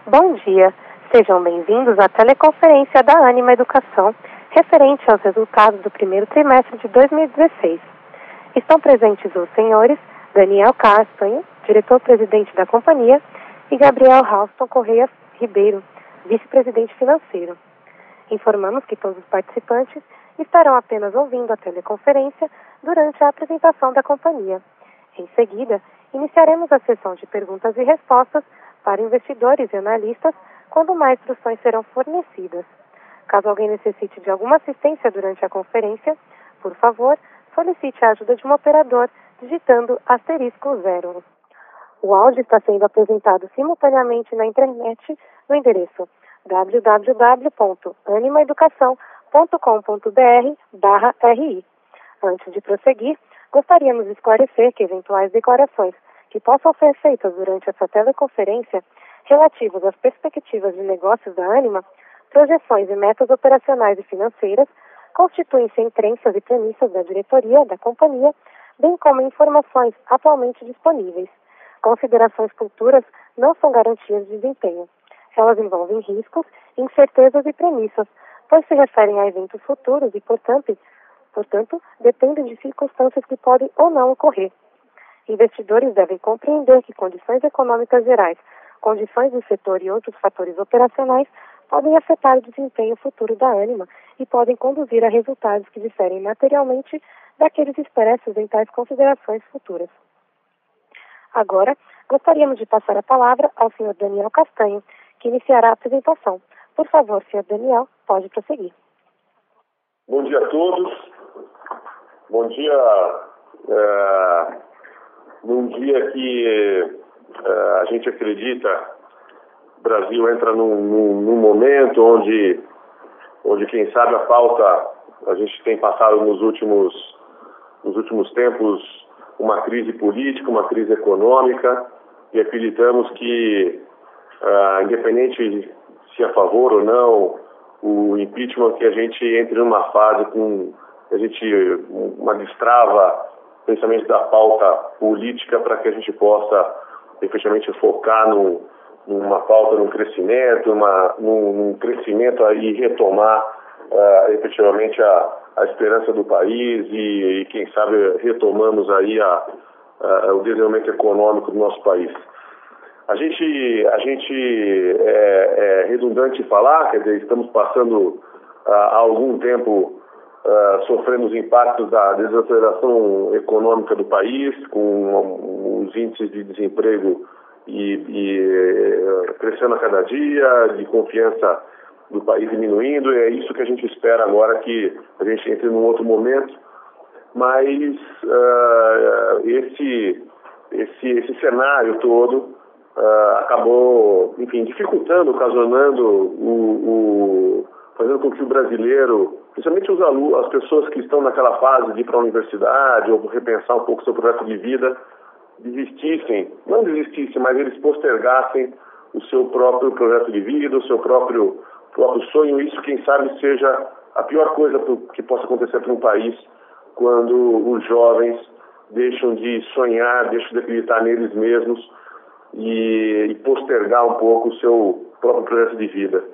Bom dia, sejam bem-vindos à teleconferência da Ânima Educação, referente aos resultados do primeiro trimestre de 2016. Estão presentes os senhores Daniel Castanho, diretor-presidente da companhia, e Gabriel Ralston Correia Ribeiro, vice-presidente financeiro. Informamos que todos os participantes estarão apenas ouvindo a teleconferência durante a apresentação da companhia. Em seguida, iniciaremos a sessão de perguntas e respostas para investidores e analistas, quando mais instruções serão fornecidas. Caso alguém necessite de alguma assistência durante a conferência, por favor, solicite a ajuda de um operador digitando *0. O áudio está sendo apresentado simultaneamente na internet no endereço www.animaeducação.com.br/ri. Antes de prosseguir, gostaríamos de esclarecer que eventuais declarações que possam ser feitas durante essa teleconferência relativas às perspectivas de negócios da Ânima, projeções e metas operacionais e financeiras, constituem-se em crenças e premissas da diretoria da companhia, bem como informações atualmente disponíveis. Considerações futuras não são garantias de desempenho. Elas envolvem riscos, incertezas e premissas, pois se referem a eventos futuros e, portanto, dependem de circunstâncias que podem ou não ocorrer. Investidores devem compreender que condições econômicas gerais, condições do setor e outros fatores operacionais podem afetar o desempenho futuro da Ânima e podem conduzir a resultados que diferem materialmente daqueles expressos em tais considerações futuras. Agora, gostaríamos de passar a palavra ao Sr. Daniel Castanho, que iniciará a apresentação. Por favor, Sr. Daniel, pode prosseguir. Bom dia a todos. Bom dia. Num dia que a gente acredita, o Brasil entra num momento onde quem sabe a pauta, a gente tem passado nos últimos tempos uma crise política, uma crise econômica, e acreditamos que, independente se a favor ou não, o impeachment, que a gente entre numa fase com uma destrava, principalmente da pauta política, para que a gente possa efetivamente focar numa pauta, num crescimento, num crescimento aí, retomar efetivamente a esperança do país e quem sabe retomamos aí o desenvolvimento econômico do nosso país. A gente é redundante falar, quer dizer, estamos passando há algum tempo sofrendo os impactos da desaceleração econômica do país, com os índices de desemprego crescendo a cada dia, de confiança do país diminuindo, e é isso que a gente espera agora, que a gente entre num outro momento, mas esse cenário todo acabou, enfim, dificultando, ocasionando, fazendo com que o brasileiro, principalmente os alunos, as pessoas que estão naquela fase de ir para a universidade ou repensar um pouco seu projeto de vida, não desistissem, mas eles postergassem o seu próprio projeto de vida, o seu próprio sonho. Isso, quem sabe, seja a pior coisa que possa acontecer para um país, quando os jovens deixam de sonhar, deixam de acreditar neles mesmos e postergar um pouco o seu próprio projeto de vida.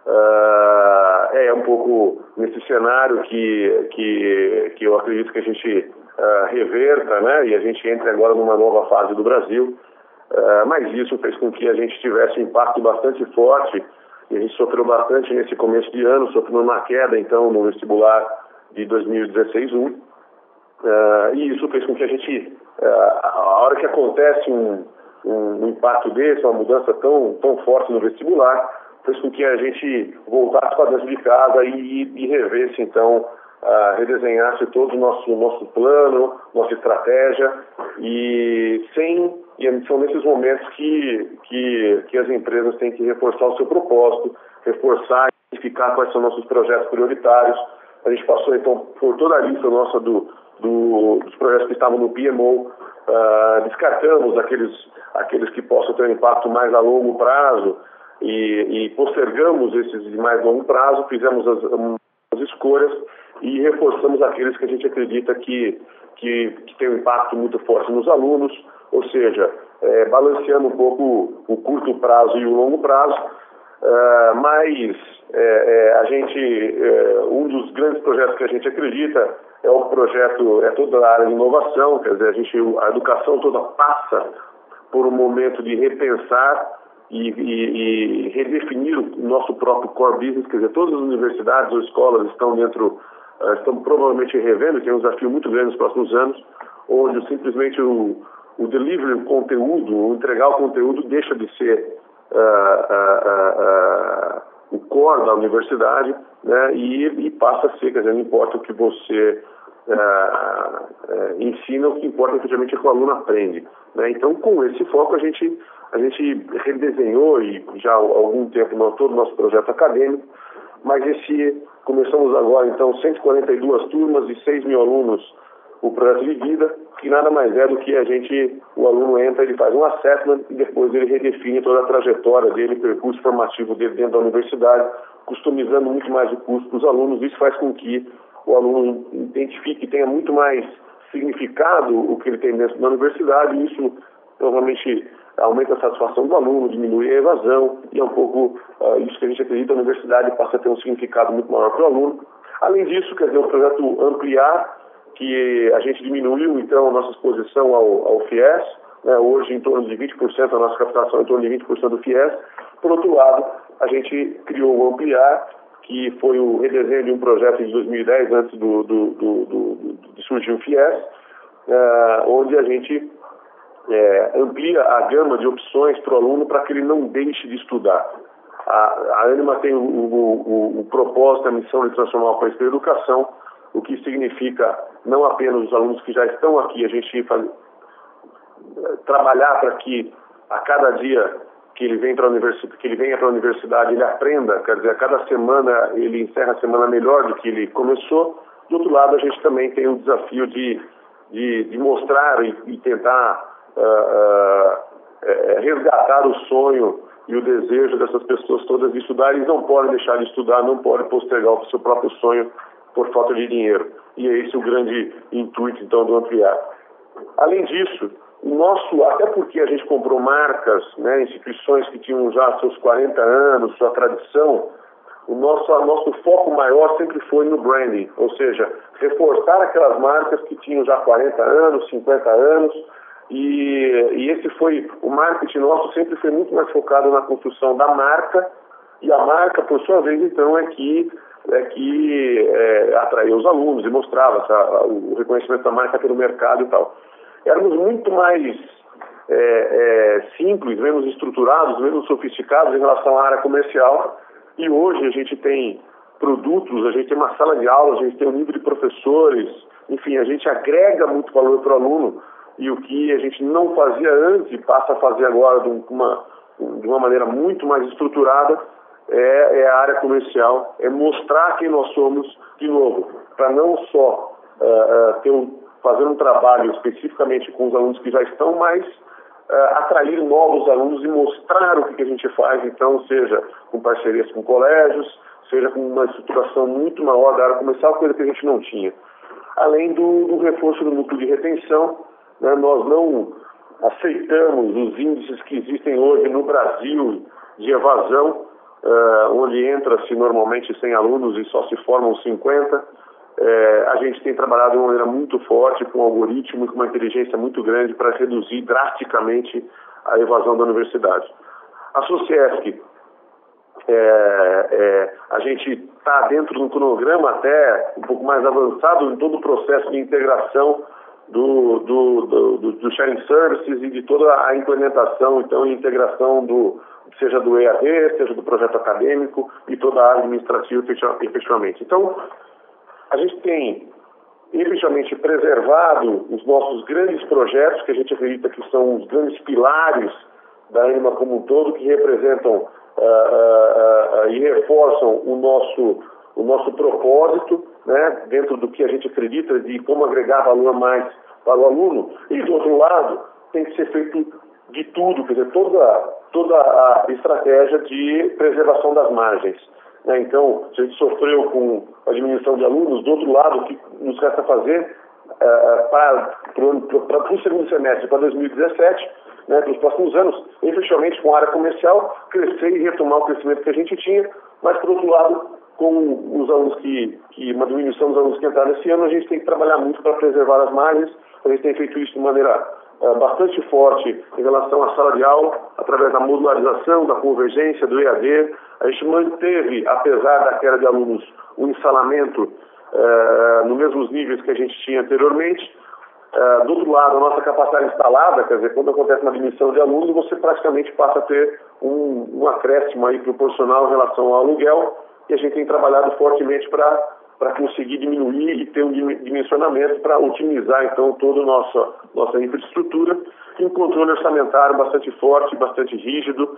É um pouco nesse cenário que eu acredito que a gente reverta, né? E a gente entre agora numa nova fase do Brasil, mas isso fez com que a gente tivesse um impacto bastante forte, e a gente sofreu bastante nesse começo de ano, sofrendo uma queda então no vestibular de 2016-1, e isso fez com que a gente, a hora que acontece um impacto desse, uma mudança tão forte no vestibular, fez com que a gente voltasse para dentro de casa e revesse, então, redesenhasse todo o nosso plano, nossa estratégia, e são nesses momentos que as empresas têm que reforçar o seu propósito, reforçar e identificar quais são nossos projetos prioritários. A gente passou, então, por toda a lista nossa dos projetos que estavam no PMO, descartamos aqueles que possam ter um impacto mais a longo prazo e postergamos esses de mais longo prazo, fizemos as escolhas e reforçamos aqueles que a gente acredita que tem um impacto muito forte nos alunos, ou seja, balanceando um pouco o curto prazo e o longo prazo, mas um dos grandes projetos que a gente acredita é o projeto, toda a área de inovação, quer dizer, a educação toda passa por um momento de repensar e redefinir o nosso próprio core business, quer dizer, todas as universidades ou escolas estão provavelmente revendo, tem um desafio muito grande nos próximos anos, onde simplesmente o delivery, o conteúdo, o entregar o conteúdo deixa de ser o core da universidade, né, e passa a ser, quer dizer, não importa o que você ensina, o que importa efetivamente é que o aluno aprende, né? Então, com esse foco, a gente redesenhou, e já há algum tempo, todo o nosso projeto acadêmico, mas começamos agora, então, 142 turmas e 6 mil alunos, o projeto de vida, que nada mais é do que o aluno entra, ele faz um assessment e depois ele redefine toda a trajetória dele, o percurso formativo dele dentro da universidade, customizando muito mais o curso para os alunos. Isso faz com que o aluno identifique, tenha muito mais significado o que ele tem dentro da universidade, e isso provavelmente aumenta a satisfação do aluno, diminui a evasão, e é um pouco isso que a gente acredita, a universidade passa a ter um significado muito maior para o aluno. Além disso, quer dizer, o projeto ampliar, que a gente diminuiu, então, a nossa exposição ao FIES, né, hoje em torno de 20%, a nossa captação em torno de 20% do FIES. Por outro lado, a gente criou o Ampliar, que foi o redesenho de um projeto de 2010, antes de surgir o FIES, onde a gente amplia a gama de opções para o aluno para que ele não deixe de estudar. A Ânima tem o propósito, a missão de transformar o país pela educação, o que significa não apenas os alunos que já estão aqui, a gente trabalhar para que a cada dia que ele venha para a universidade, ele aprenda, quer dizer, a cada semana ele encerra a semana melhor do que ele começou. Do outro lado, a gente também tem o desafio de mostrar e tentar resgatar o sonho e o desejo dessas pessoas todas de estudar. Eles não podem deixar de estudar, não podem postergar o seu próprio sonho por falta de dinheiro. E é esse o grande intuito, então, do Ampliar. Além disso, até porque a gente comprou marcas, né, instituições que tinham já seus 40 anos, sua tradição, o nosso foco maior sempre foi no branding, ou seja, reforçar aquelas marcas que tinham já 40 anos, 50 anos, e esse foi, o marketing nosso sempre foi muito mais focado na construção da marca, e a marca, por sua vez, então, é que atraía os alunos e mostrava o reconhecimento da marca pelo mercado e tal. Éramos muito mais simples, menos estruturados, menos sofisticados em relação à área comercial, e hoje a gente tem produtos, a gente tem uma sala de aula, a gente tem um nível de professores, enfim, a gente agrega muito valor para o aluno, e o que a gente não fazia antes e passa a fazer agora de uma maneira muito mais estruturada é a área comercial, é mostrar quem nós somos de novo, para não só fazer um trabalho especificamente com os alunos que já estão, mas atrair novos alunos e mostrar o que a gente faz, então, seja com parcerias com colégios, seja com uma estruturação muito maior da área comercial, coisa que a gente não tinha. Além do reforço do núcleo de retenção, né, nós não aceitamos os índices que existem hoje no Brasil de evasão, onde entra-se normalmente 100 alunos e só se formam 50. A gente tem trabalhado de uma maneira muito forte com um algoritmo e com uma inteligência muito grande para reduzir drasticamente a evasão da universidade. A Sociesc, a gente está dentro de um cronograma até um pouco mais avançado em todo o processo de integração do sharing services e de toda a implementação, então, e integração seja do EAD, seja do projeto acadêmico e toda a área administrativa efetivamente. Então, a gente tem efetivamente preservado os nossos grandes projetos, que a gente acredita que são os grandes pilares da Ânima como um todo, que representam e reforçam o nosso propósito, né, dentro do que a gente acredita de como agregar valor mais para o aluno. E, do outro lado, tem que ser feito de tudo, quer dizer, toda a estratégia de preservação das margens. Né? Então, se a gente sofreu com a diminuição de alunos, do outro lado, o que nos resta fazer para o segundo semestre, para 2017, né, para os próximos anos, efetivamente com a área comercial, crescer e retomar o crescimento que a gente tinha, mas, por outro lado, com os alunos uma diminuição dos alunos que entraram esse ano, a gente tem que trabalhar muito para preservar as margens. A gente tem feito isso de maneira bastante forte em relação à sala de aula, através da modularização, da convergência, do EAD. A gente manteve, apesar da queda de alunos, o ensalamento nos mesmos níveis que a gente tinha anteriormente. Do outro lado, a nossa capacidade instalada, quer dizer, quando acontece uma diminuição de alunos, você praticamente passa a ter um acréscimo aí proporcional em relação ao aluguel, e a gente tem trabalhado fortemente para conseguir diminuir e ter um dimensionamento para otimizar, então, toda a nossa infraestrutura, e um controle orçamentário bastante forte, bastante rígido.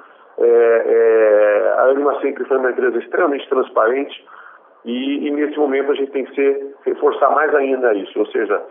A Ânima sempre foi uma empresa extremamente transparente, e nesse momento a gente tem que reforçar mais ainda isso, ou seja,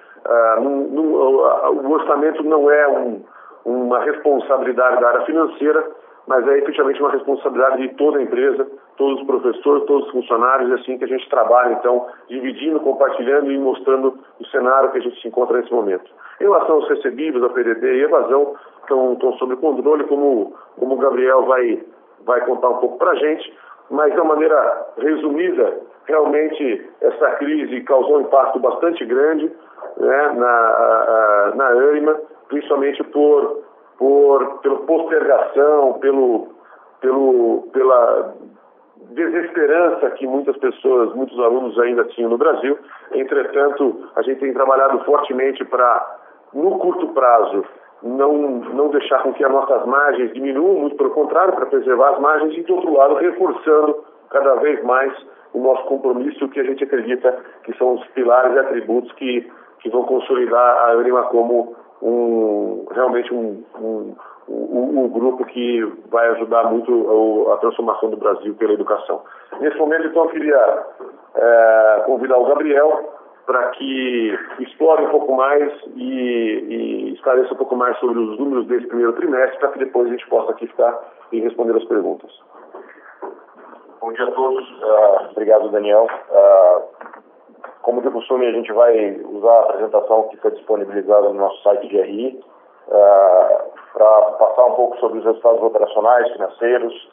o orçamento não é uma responsabilidade da área financeira, mas é efetivamente uma responsabilidade de toda a empresa, todos os professores, todos os funcionários, assim que a gente trabalha, então, dividindo, compartilhando e mostrando o cenário que a gente se encontra nesse momento. Em relação aos recebíveis, a PDD e evasão, estão sob controle, como o Gabriel vai contar um pouco para a gente, mas de uma maneira resumida, realmente essa crise causou um impacto bastante grande, né, na Ânima, principalmente pela postergação, pela desesperança que muitas pessoas, muitos alunos ainda tinham no Brasil. Entretanto, a gente tem trabalhado fortemente para, no curto prazo, não deixar com que as nossas margens diminuam, muito pelo contrário, para preservar as margens, e, do outro lado, reforçando cada vez mais o nosso compromisso, que a gente acredita que são os pilares e atributos que vão consolidar a Ânima como realmente um grupo que vai ajudar muito a transformação do Brasil pela educação. Nesse momento, então, eu queria convidar o Gabriel para que explore um pouco mais e esclareça um pouco mais sobre os números desse primeiro trimestre, para que depois a gente possa aqui ficar e responder as perguntas. Bom dia a todos. Obrigado, Daniel. Como de costume, a gente vai usar a apresentação que foi disponibilizada no nosso site de RI para passar um pouco sobre os resultados operacionais, financeiros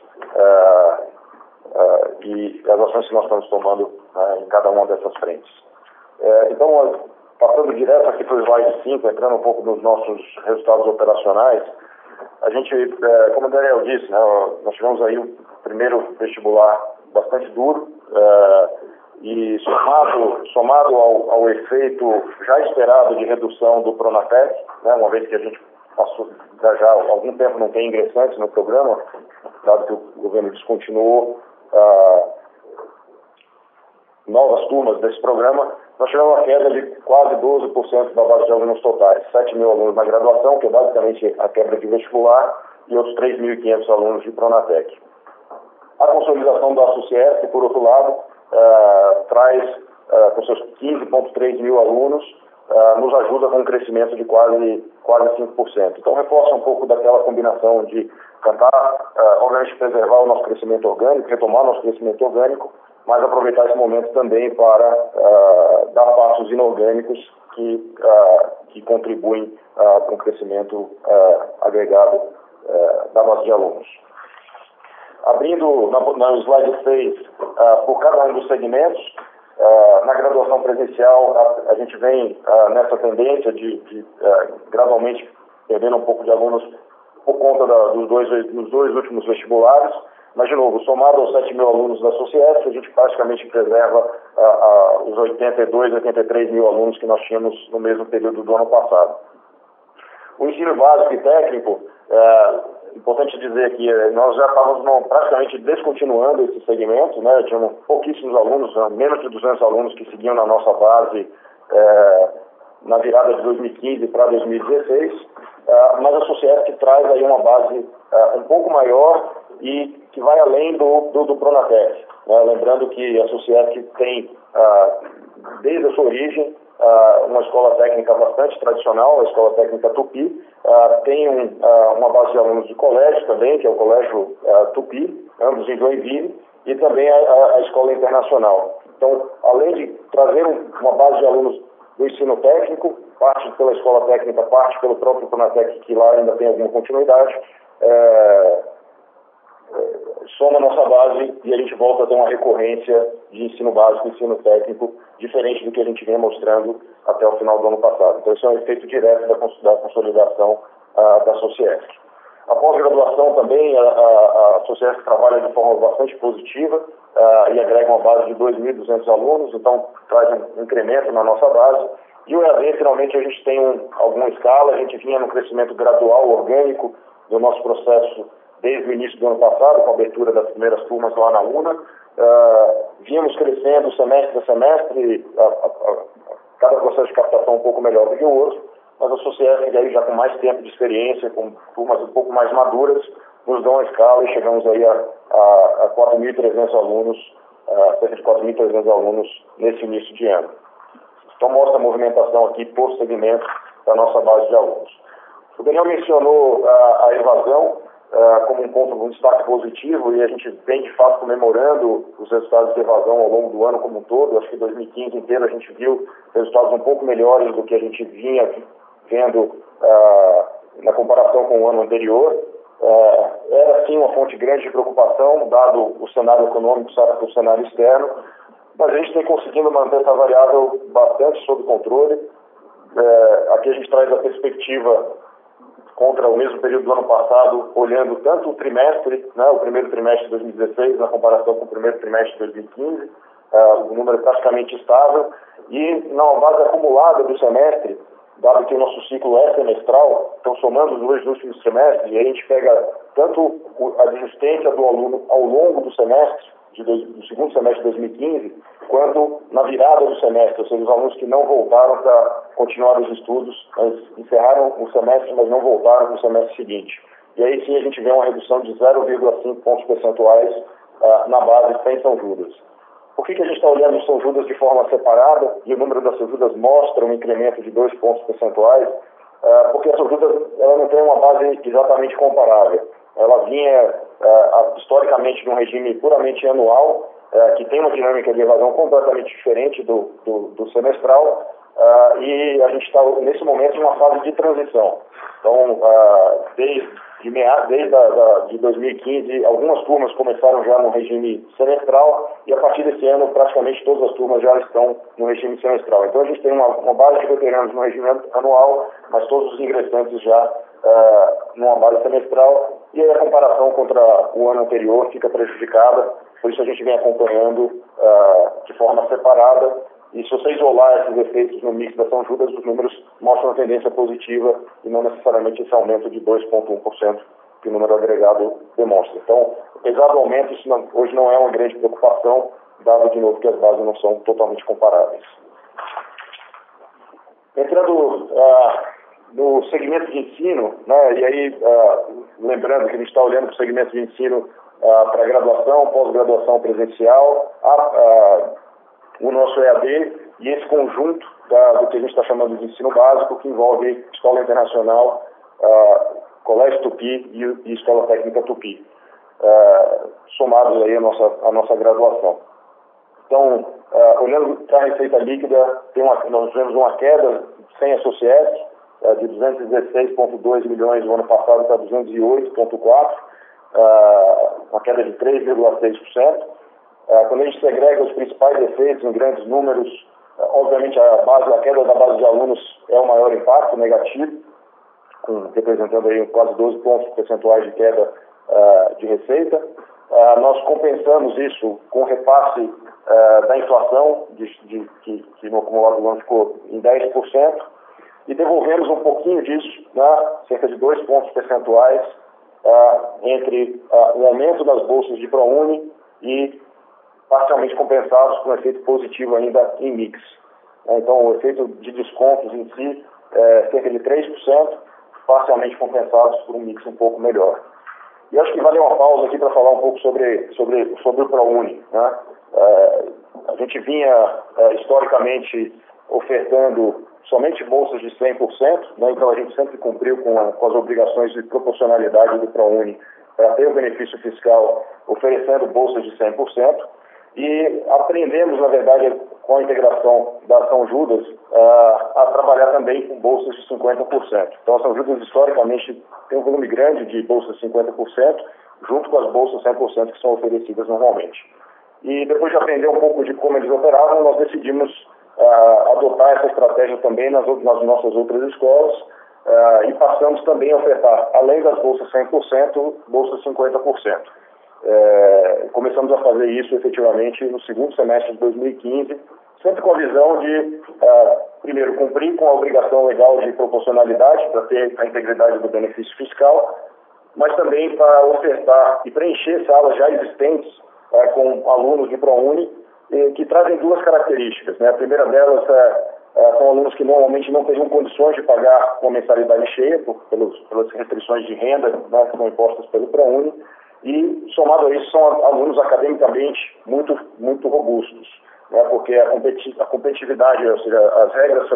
e as ações que nós estamos tomando em cada uma dessas frentes. Então, passando direto aqui para o slide 5, entrando um pouco nos nossos resultados operacionais, a gente, como o Daniel disse, né, nós tivemos aí o primeiro vestibular bastante duro, e somado ao efeito já esperado de redução do Pronatec, né, uma vez que a gente passou já há algum tempo não tem ingressantes no programa, dado que o governo descontinuou novas turmas desse programa, nós tivemos uma queda de quase 12% da base de alunos totais, 7 mil alunos na graduação, que é basicamente a quebra de vestibular, e outros 3.500 alunos de Pronatec. A consolidação do ASUCIESP, por outro lado, traz, com seus 15,3 mil alunos, nos ajuda com um crescimento de quase 5%. Então, reforça um pouco daquela combinação de tentar, obviamente, preservar o nosso crescimento orgânico, retomar o nosso crescimento orgânico, mas aproveitar esse momento também para dar passos inorgânicos que contribuem para um crescimento agregado da base de alunos. Abrindo no slide 6, por cada um dos segmentos, na graduação presencial, a gente vem nessa tendência de gradualmente perdendo um pouco de alunos por conta dos dois últimos vestibulares, mas, de novo, somado aos 7 mil alunos da SOCIESP, a gente praticamente preserva os 82, 83 mil alunos que nós tínhamos no mesmo período do ano passado. O ensino básico e técnico, importante dizer que nós já estávamos praticamente descontinuando esse segmento, né? Tínhamos pouquíssimos alunos, menos de 200 alunos que seguiam na nossa base na virada de 2015 para 2016, mas a SOCIESP traz aí uma base um pouco maior e que vai além do Pronatec, né? Lembrando que a SOCIESP tem, desde a sua origem, uma escola técnica bastante tradicional, a Escola Técnica Tupi, tem uma base de alunos de colégio também, que é o Colégio Tupi, ambos em Joinville, e também a Escola Internacional. Então, além de trazer uma base de alunos do ensino técnico, parte pela escola técnica, parte pelo próprio Pronatec, que lá ainda tem alguma continuidade, soma a nossa base e a gente volta a ter uma recorrência de ensino básico e ensino técnico diferente do que a gente vinha mostrando até o final do ano passado. Então, isso é um efeito direto da consolidação da Sociesc. A pós-graduação também, a Sociesc trabalha de forma bastante positiva e agrega uma base de 2.200 alunos, então traz um incremento na nossa base. E o EAD, finalmente, a gente tem alguma escala, a gente vinha no crescimento gradual, orgânico, do nosso processo desde o início do ano passado, com a abertura das primeiras turmas lá na UNA. Vínhamos crescendo semestre a semestre, cada processo de captação um pouco melhor do que o outro, mas a Sociesc, aí, já com mais tempo de experiência, com turmas um pouco mais maduras, nos dão a escala e chegamos aí a 4.300 alunos, cerca de 4.300 alunos nesse início de ano. Então, mostra a movimentação aqui por segmento da nossa base de alunos. O Daniel mencionou a evasão como um ponto, um destaque positivo, e a gente vem, de fato, comemorando os resultados de evasão ao longo do ano como um todo. Acho que 2015 inteiro a gente viu resultados um pouco melhores do que a gente vinha vendo na comparação com o ano anterior. Era, sim, uma fonte grande de preocupação, dado o cenário econômico, o cenário externo, mas a gente tem conseguido manter essa variável bastante sob controle. Aqui a gente traz a perspectiva contra o mesmo período do ano passado, olhando tanto o trimestre, o primeiro trimestre de 2016, na comparação com o primeiro trimestre de 2015, o número é praticamente estável, e na base acumulada do semestre, dado que o nosso ciclo é semestral, então somando os dois últimos trimestres, e a gente pega tanto a desistência do aluno ao longo do semestre, do segundo semestre de 2015, quanto na virada do semestre, ou seja, os alunos que não voltaram para continuar os estudos, encerraram o semestre, mas não voltaram no semestre seguinte. E aí sim a gente vê uma redução de 0,5 pontos percentuais na base sem São Judas. Por que a gente está olhando São Judas de forma separada e o número das São Judas mostra um incremento de 2 pontos percentuais? Porque a São Judas ela não tem uma base exatamente comparável. Ela vinha historicamente de um regime puramente anual, que tem uma dinâmica de evasão completamente diferente do semestral, e a gente está nesse momento em uma fase de transição. Então, desde 2015, algumas turmas começaram já no regime semestral, e a partir desse ano praticamente todas as turmas já estão no regime semestral. Então a gente tem uma base de veteranos no regime anual, mas todos os ingressantes já numa base semestral, e aí a comparação contra o ano anterior fica prejudicada. Por isso a gente vem acompanhando de forma separada, e se você isolar esses efeitos no mix da São Judas, os números mostram uma tendência positiva e não necessariamente esse aumento de 2,1% que o número agregado demonstra. Então, apesar do aumento, isso hoje não é uma grande preocupação, dado de novo que as bases não são totalmente comparáveis. Entrando no segmento de ensino, e aí lembrando que a gente está olhando para o segmento de ensino para graduação, pós-graduação presencial, o nosso EAD e esse conjunto do que a gente está chamando de ensino básico, que envolve Escola Internacional, Colégio Tupi e Escola Técnica Tupi, somados aí a nossa graduação. Então, olhando para a receita líquida, nós tivemos uma queda sem a Sociesc, de 216,2 milhões no ano passado para 208,4, uma queda de 3,6%. Quando a gente segrega os principais efeitos em grandes números, obviamente a queda da base de alunos é o maior impacto negativo, representando aí quase 12 pontos percentuais de queda de receita. Nós compensamos isso com o repasse da inflação, que no acumulado do ano ficou em 10%, e devolvemos um pouquinho disso, cerca de 2 pontos percentuais, entre o aumento das bolsas de ProUni e parcialmente compensados com um efeito positivo ainda em mix. Então, o efeito de descontos em si é cerca de 3%, parcialmente compensados por um mix um pouco melhor. E acho que vale uma pausa aqui para falar um pouco sobre o ProUni. A gente vinha, historicamente, ofertando somente bolsas de 100%, então a gente sempre cumpriu com as obrigações de proporcionalidade do ProUni para ter o benefício fiscal oferecendo bolsas de 100%. E aprendemos, na verdade, com a integração da São Judas, a trabalhar também com bolsas de 50%. Então, a São Judas, historicamente, tem um volume grande de bolsas de 50%, junto com as bolsas 100% que são oferecidas normalmente. E depois de aprender um pouco de como eles operavam, nós decidimos adotar essa estratégia também nas nossas outras escolas e passamos também a ofertar, além das bolsas 100%, bolsas 50%. Começamos a fazer isso efetivamente no segundo semestre de 2015, sempre com a visão de, primeiro, cumprir com a obrigação legal de proporcionalidade para ter a integridade do benefício fiscal, mas também para ofertar e preencher salas já existentes com alunos de ProUni que trazem duas características, né? A primeira delas são alunos que normalmente não teriam condições de pagar uma mensalidade cheia pelas restrições de renda, né, que são impostas pelo ProUni, e somado a isso são alunos academicamente muito robustos, né? Porque a competitividade, ou seja, as regras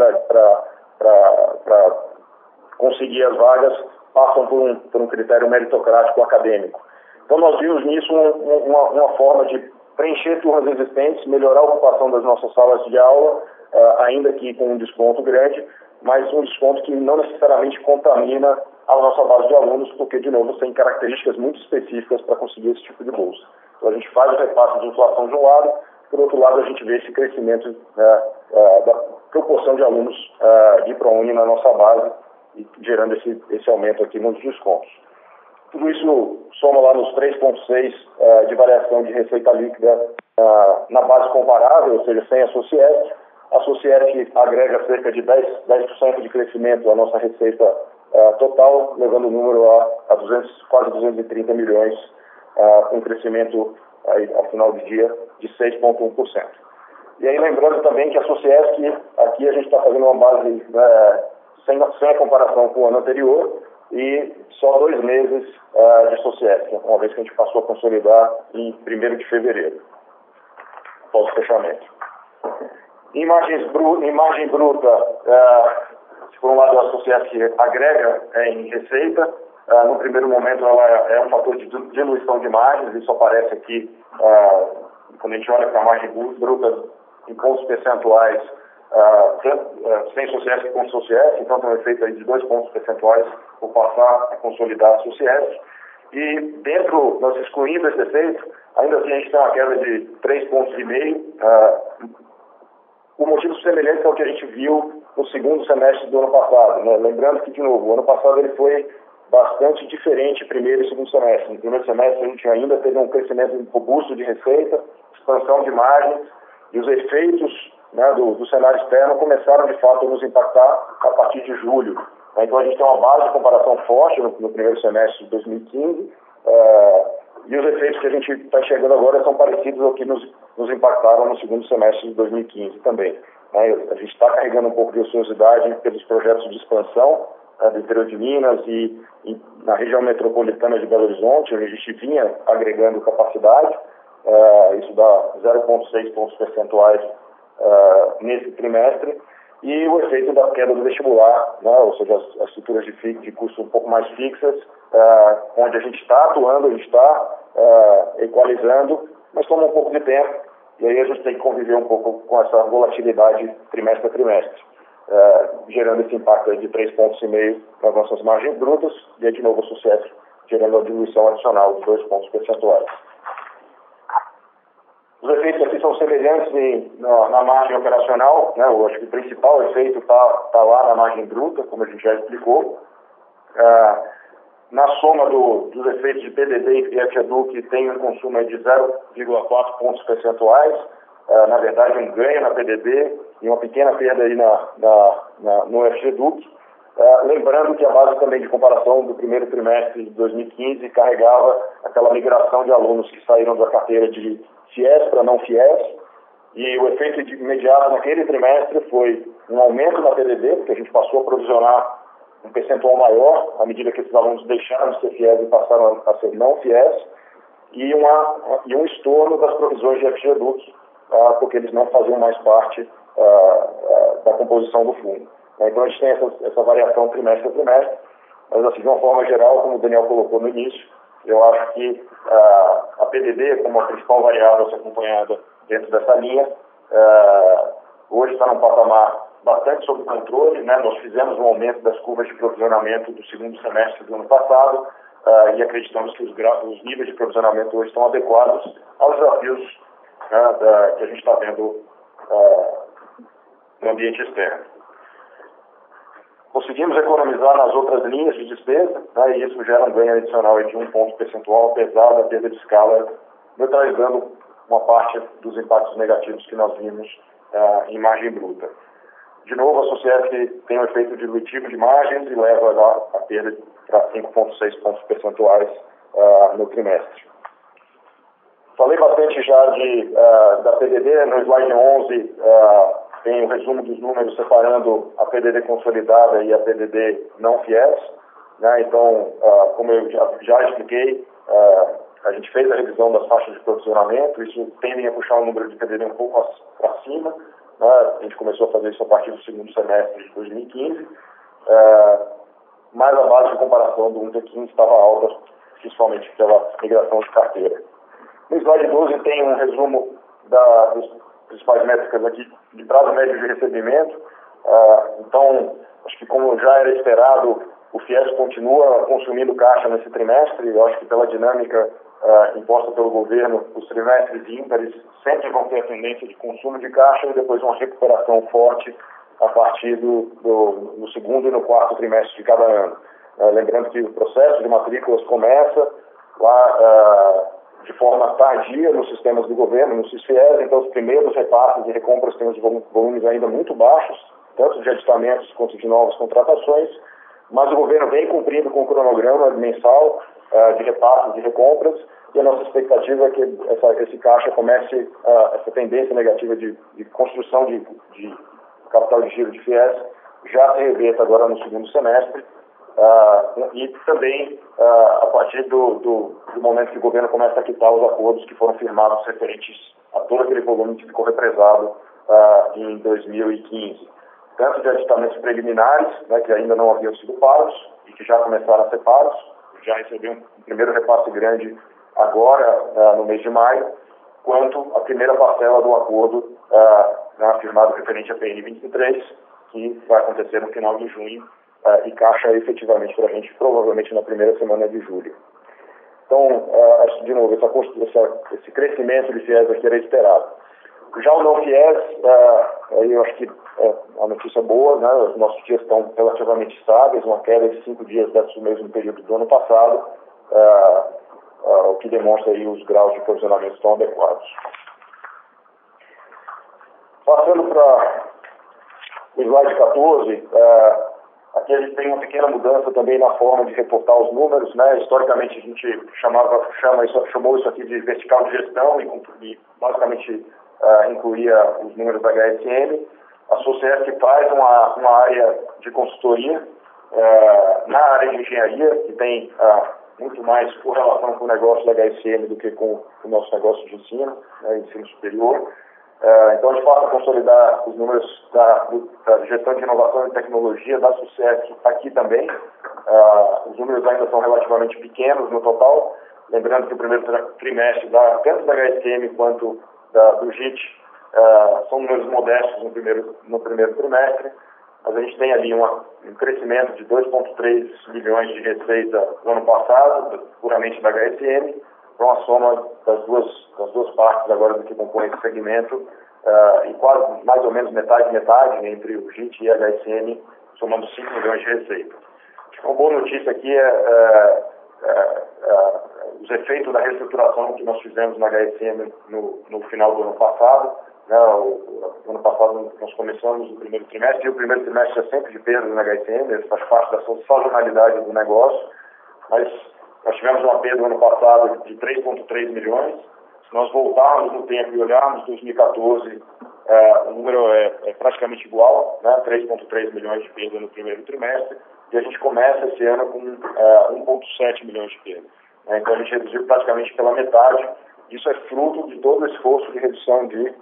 para conseguir as vagas passam por um critério meritocrático acadêmico. Então nós vimos nisso uma forma de preencher turmas existentes, melhorar a ocupação das nossas salas de aula, ainda que com um desconto grande, mas um desconto que não necessariamente contamina a nossa base de alunos, porque, de novo, tem características muito específicas para conseguir esse tipo de bolsa. Então a gente faz o repasse de inflação de um lado, por outro lado a gente vê esse crescimento da proporção de alunos de ProUni na nossa base, e gerando esse aumento aqui nos descontos. Tudo isso soma lá nos 3,6 de variação de receita líquida na base comparável, ou seja, sem a Sociesc. A Sociesc agrega cerca de 10% de crescimento à nossa receita total, levando o número a quase 230 milhões, com um crescimento, ao final do dia, de 6,1%. E aí, lembrando também que a Sociesc, aqui a gente está fazendo uma base sem a comparação com o ano anterior, e só 2 meses de Sociesc, uma vez que a gente passou a consolidar em 1º de fevereiro, após o fechamento. Em margem bruta, se por um lado a Sociesc agrega em receita, no primeiro momento ela é um fator de diluição de margens, isso aparece aqui quando a gente olha para a margem bruta em pontos percentuais, sem Sociesc com Sociesc, então tem um efeito aí de 2 pontos percentuais por passar a consolidar a Sociesc. E dentro, nós excluindo esse efeito, ainda assim a gente tem uma queda de 3,5 pontos, por motivos semelhantes ao que a gente viu no segundo semestre do ano passado, né? Lembrando que, de novo, o ano passado ele foi bastante diferente, primeiro e segundo semestre. No primeiro semestre a gente ainda teve um crescimento robusto de receita, expansão de margens, e os efeitos, né, do cenário externo começaram de fato a nos impactar a partir de julho. Então a gente tem uma base de comparação forte no primeiro semestre de 2015, e os efeitos que a gente está enxergando agora são parecidos ao que nos impactaram no segundo semestre de 2015 também. A gente está carregando um pouco de ociosidade pelos projetos de expansão do interior de Minas e na região metropolitana de Belo Horizonte, onde a gente vinha agregando capacidade. Isso dá 0,6 pontos percentuais nesse trimestre. E o efeito da queda do vestibular, né? Ou seja, as estruturas de custo um pouco mais fixas, onde a gente está atuando, a gente está equalizando, mas toma um pouco de tempo, e aí a gente tem que conviver um pouco com essa volatilidade trimestre a trimestre, gerando esse impacto aí de 3,5 pontos nas nossas margens brutas, e aí de novo o sucesso, gerando a diluição adicional de 2 pontos percentuais. Os efeitos aqui são semelhantes na margem operacional, né? Eu acho que o principal efeito está lá na margem bruta, como a gente já explicou. Na soma dos efeitos de PDD e FEDUC tem um consumo de 0,4 pontos percentuais, na verdade um ganho na PDD e uma pequena perda aí no FEDUC. Lembrando que a base também de comparação do primeiro trimestre de 2015 carregava aquela migração de alunos que saíram da carteira de FIES para não FIES, e o efeito imediato naquele trimestre foi um aumento na PDD, porque a gente passou a provisionar um percentual maior à medida que esses alunos deixaram de ser FIES e passaram a ser não FIES, e um estorno das provisões de FGEDUC, porque eles não faziam mais parte da composição do fundo. Então a gente tem essa variação trimestre a trimestre, mas assim, de uma forma geral, como o Daniel colocou no início, eu acho que a PDD como a principal variável a ser acompanhada dentro dessa linha, hoje está num patamar bastante sob controle, né? Nós fizemos um aumento das curvas de provisionamento do segundo semestre do ano passado e acreditamos que os níveis de provisionamento hoje estão adequados aos desafios, né, que a gente está vendo no ambiente externo. Conseguimos economizar nas outras linhas de despesa, né, e isso gera um ganho adicional de 1 ponto percentual, apesar da perda de escala, neutralizando uma parte dos impactos negativos que nós vimos em margem bruta. De novo, a Sociesc tem um efeito dilutivo de margens e leva a perda para 5,6 pontos percentuais no trimestre. Falei bastante já da PDD, no slide 11 tem o resumo dos números separando a PDD consolidada e a PDD não FIES, né? Então, como eu já expliquei, a gente fez a revisão das faixas de provisionamento, isso tende a puxar o número de PDD um pouco para cima, né? A gente começou a fazer isso a partir do segundo semestre de 2015, mas a base de comparação do 1T15 estava alta, principalmente pela migração de carteira. No slide 12 tem um resumo das principais métricas aqui de prazo médio de recebimento. Então, acho que como já era esperado, o FIES continua consumindo caixa nesse trimestre. Eu acho que pela dinâmica imposta pelo governo, os trimestres ímpares sempre vão ter a tendência de consumo de caixa e depois uma recuperação forte a partir no segundo e no quarto trimestre de cada ano. Lembrando que o processo de matrículas começa lá de forma tardia nos sistemas do governo, no CISFIES, então os primeiros repasses e recompras têm os volumes ainda muito baixos, tanto de aditamentos quanto de novas contratações, mas o governo vem cumprindo com o cronograma mensal de repasses e recompras, e a nossa expectativa é que esse caixa comece, essa tendência negativa de construção de capital de giro de FIES já se reverta agora no segundo semestre, e também a partir do momento que o governo começa a quitar os acordos que foram firmados referentes a todo aquele volume que ficou represado em 2015. Tanto de aditamentos preliminares, né, que ainda não haviam sido pagos e que já começaram a ser pagos, já recebeu um primeiro repasse grande agora, no mês de maio, quanto a primeira parcela do acordo firmado referente à PN 23, que vai acontecer no final de junho, e caixa efetivamente para a gente, provavelmente na primeira semana de julho. Então, de novo, esse crescimento de FIES aqui era esperado. Já o não FIES, aí eu acho que a notícia boa, né? Os nossos dias estão relativamente estáveis, uma queda de 5 dias versus o mesmo período do ano passado, o que demonstra aí os graus de provisionamento estão adequados. Passando para o slide 14, aqui a gente tem uma pequena mudança também na forma de reportar os números, né? Historicamente a gente chamou isso aqui de vertical de gestão e basicamente incluía os números da HSM. A Sociesc faz uma área de consultoria na área de engenharia, que tem muito mais correlação com o negócio da HSM do que com o nosso negócio de ensino, né, ensino superior. Então a gente passa a consolidar os números da gestão de inovação e tecnologia da Sociesc aqui também. Os números ainda são relativamente pequenos no total, lembrando que o primeiro trimestre tanto da HSM quanto do JIT são números modestos no primeiro trimestre, mas a gente tem ali um crescimento de 2,3 bilhões de receita no ano passado, puramente da HSM, para uma soma das duas partes agora do que compõe esse segmento, e quase mais ou menos metade entre o JIT e a HSM, somando 5 milhões de receita. Acho que uma boa notícia aqui os efeitos da reestruturação que nós fizemos na HSM no final do ano passado. No ano passado nós começamos o primeiro trimestre, e o primeiro trimestre é sempre de perda na HSM, isso faz parte da sazonalidade do negócio, mas nós tivemos uma perda no ano passado de 3,3 milhões. Se nós voltarmos no tempo e olharmos 2014, o número é praticamente igual, né? 3,3 milhões de perda no primeiro trimestre, e a gente começa esse ano com 1,7 milhões de perda. Então a gente reduziu praticamente pela metade. Isso é fruto de todo o esforço de redução de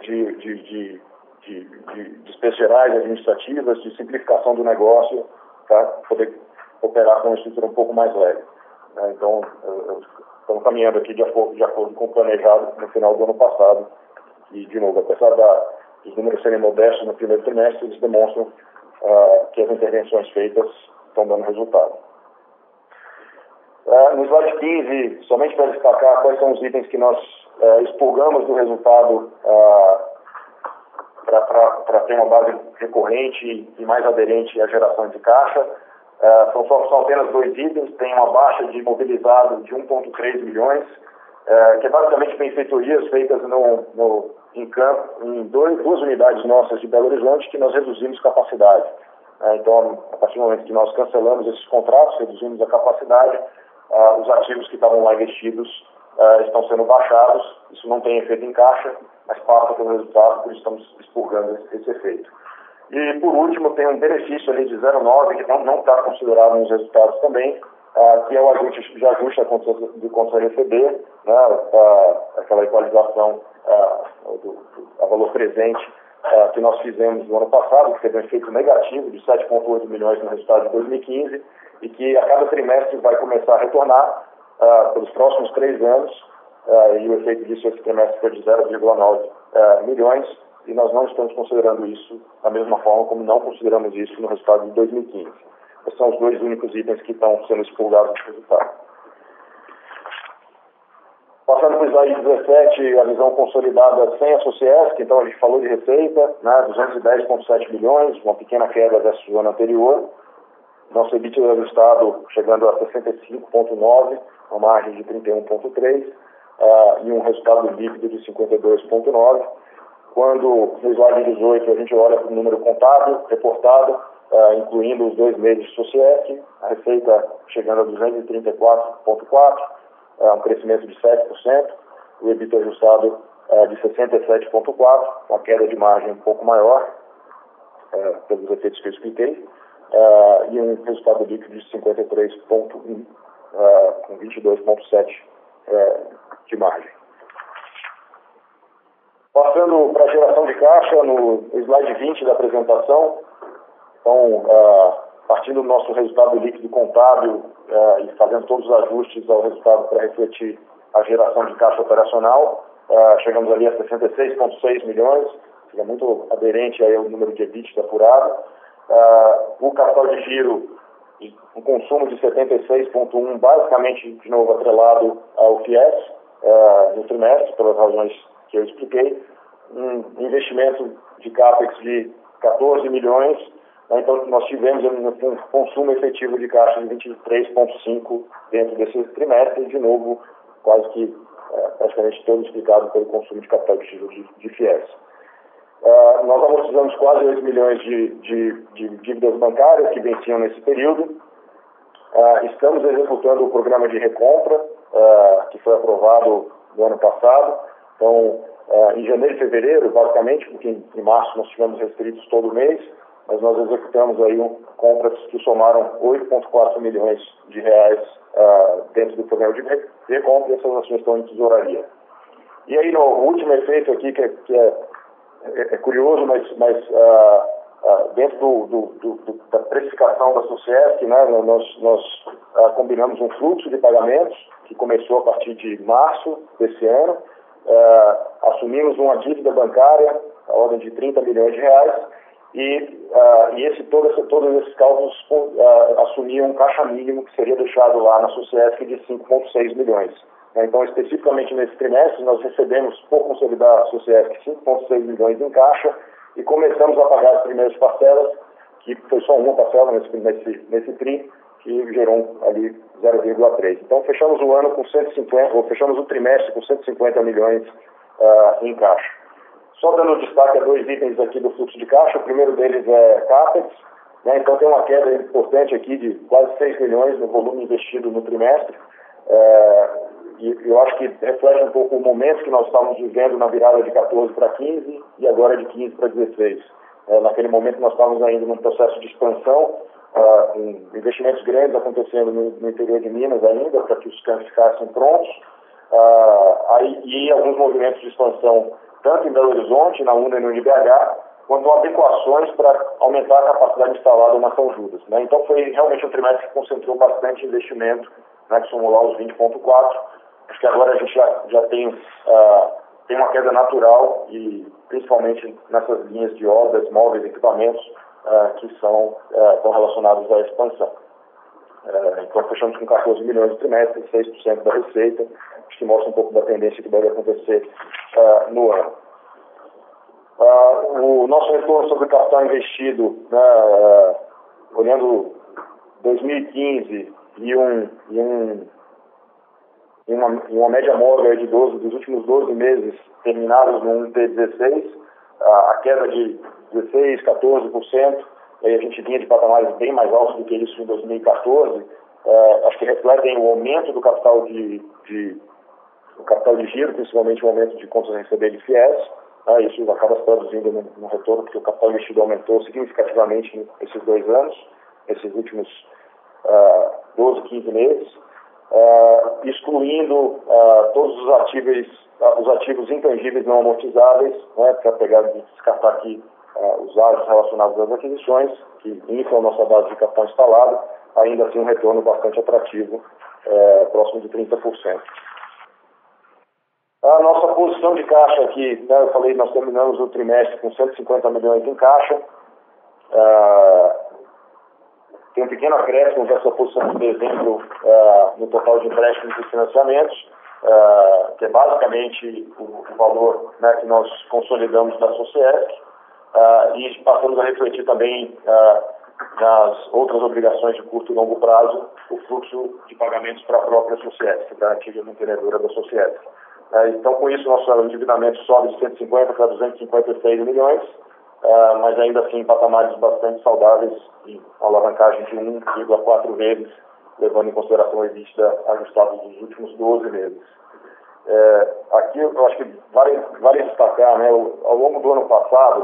despesas gerais, administrativas, de simplificação do negócio, para poder operar com uma estrutura um pouco mais leve. Então, estamos caminhando aqui de acordo com o planejado no final do ano passado. E, de novo, apesar dos números serem modestos no primeiro trimestre, eles demonstram que as intervenções feitas estão dando resultado. No slide 15, somente para destacar quais são os itens que nós expurgamos do resultado para ter uma base recorrente e mais aderente à geração de caixa. São apenas 2 itens, tem uma baixa de imobilizado de 1,3 milhões, que é basicamente benfeitorias feitas em campo, em 2 unidades nossas de Belo Horizonte, que nós reduzimos capacidade. Então, a partir do momento que nós cancelamos esses contratos, reduzimos a capacidade, os ativos que estavam lá investidos estão sendo baixados. Isso não tem efeito em caixa, mas passa pelo resultado, por isso estamos expurgando esse efeito. E, por último, tem um benefício ali de 0,9, que não está considerado nos resultados também, que é o ajuste de contas a receber, né, aquela equalização a valor presente que nós fizemos no ano passado, que teve um efeito negativo de 7,8 milhões no resultado de 2015, e que a cada trimestre vai começar a retornar pelos próximos 3 anos, e o efeito disso esse trimestre foi de 0,9 milhões, e nós não estamos considerando isso da mesma forma como não consideramos isso no resultado de 2015. Esses são os 2 únicos itens que estão sendo expurgados do resultado. Passando para o slide 17, a visão consolidada sem a Sociesc, então a gente falou de receita, né, 210,7 milhões, uma pequena queda desse ano anterior. Nosso EBITDA do Estado chegando a 65,9, uma margem de 31,3, e um resultado líquido de 52,9. Quando no slide 18 a gente olha para o número contábil reportado, incluindo os 2 meses de Sociesc, a receita chegando a 234,4, um crescimento de 7%, o EBITDA ajustado de 67,4, uma queda de margem um pouco maior, pelos efeitos que eu expliquei, e um resultado líquido de 53,1, com 22,7 de margem. Passando para a geração de caixa, no slide 20 da apresentação, então, partindo do nosso resultado líquido contábil e fazendo todos os ajustes ao resultado para refletir a geração de caixa operacional, chegamos ali a 66,6 milhões, fica muito aderente aí ao número de EBITDA apurado. O capital de giro, um consumo de 76,1, basicamente, de novo, atrelado ao FIES no trimestre, pelas razões que eu expliquei. Um investimento de CAPEX de 14 milhões, então nós tivemos um consumo efetivo de caixa de 23,5 dentro desse trimestre, e de novo, quase que praticamente todo explicado pelo consumo de capital de giro de FIES. Nós amortizamos quase 8 milhões de dívidas bancárias que venciam nesse período. Estamos executando o programa de recompra, que foi aprovado no ano passado. Então, em janeiro e fevereiro, basicamente, porque em março nós tivemos restritos todo mês, mas nós executamos aí compras que somaram 8,4 milhões de reais dentro do programa de recompra, e essas ações estão em tesouraria. E aí, no último efeito aqui, que é curioso, mas dentro da precificação da Sociesc, né, nós combinamos um fluxo de pagamentos que começou a partir de março desse ano. Assumimos uma dívida bancária, a ordem de 30 milhões de reais, e todos esses cálculos assumiam um caixa mínimo que seria deixado lá na Sociesc de 5,6 milhões. Então, especificamente nesse trimestre, nós recebemos, por consolidar a Sociesc, 5,6 milhões em caixa, e começamos a pagar as primeiras parcelas, que foi só uma parcela nesse TRI, que gerou ali 0,3. Então, fechamos o ano com 150, ou fechamos o trimestre com 150 milhões em caixa. Só dando destaque a 2 itens aqui do fluxo de caixa. O primeiro deles é CAPEX, né? Então tem uma queda importante aqui de quase 6 milhões no volume investido no trimestre. E eu acho que reflete um pouco o momento que nós estávamos vivendo na virada de 14 para 15 e agora de 15 para 16. Naquele momento nós estávamos ainda num processo de expansão, com investimentos grandes acontecendo no interior de Minas ainda, para que os campos ficassem prontos, e alguns movimentos de expansão, tanto em Belo Horizonte, na UNA e no IBH, quanto adequações para aumentar a capacidade instalada na São Judas. Né? Então foi realmente um trimestre que concentrou bastante investimento, né, que somou lá os 20,4, Acho que agora a gente já tem uma queda natural, e principalmente nessas linhas de obras, móveis, equipamentos que estão relacionados à expansão. Então, fechamos com 14 milhões de trimestre, 6% da receita, acho que mostra um pouco da tendência que deve acontecer no ano. O nosso retorno sobre capital investido, olhando 2015 e uma média móvel dos últimos 12 meses terminados no 1T16, a queda de 16%, 14%, e a gente vinha de patamares bem mais altos do que isso em 2014, acho que refletem o aumento do capital de giro, principalmente o aumento de contas a receber de FIES. Isso acaba se traduzindo no retorno, porque o capital investido aumentou significativamente nesses 2 anos, esses últimos 12, 15 meses, excluindo todos os ativos intangíveis não amortizáveis, para descartar aqui os áreas relacionados às aquisições, que inflam a nossa base de capital instalado, ainda assim um retorno bastante atrativo, próximo de 30%. A nossa posição de caixa aqui, eu falei, nós terminamos o trimestre com 150 milhões em caixa. Tem um pequeno acréscimo dessa posição de dezembro no total de empréstimos e financiamentos, que é basicamente o valor que nós consolidamos da Sociesc, e passamos a refletir também nas outras obrigações de curto e longo prazo o fluxo de pagamentos para a própria Sociesc, da antiga mantenedora da Sociesc. Então, com isso, nosso endividamento sobe de 150 para 256 milhões, mas ainda assim patamares bastante saudáveis, e uma alavancagem de 1,4 vezes, levando em consideração o EBITDA ajustado dos últimos 12 meses. Aqui eu acho que vale destacar, ao longo do ano passado,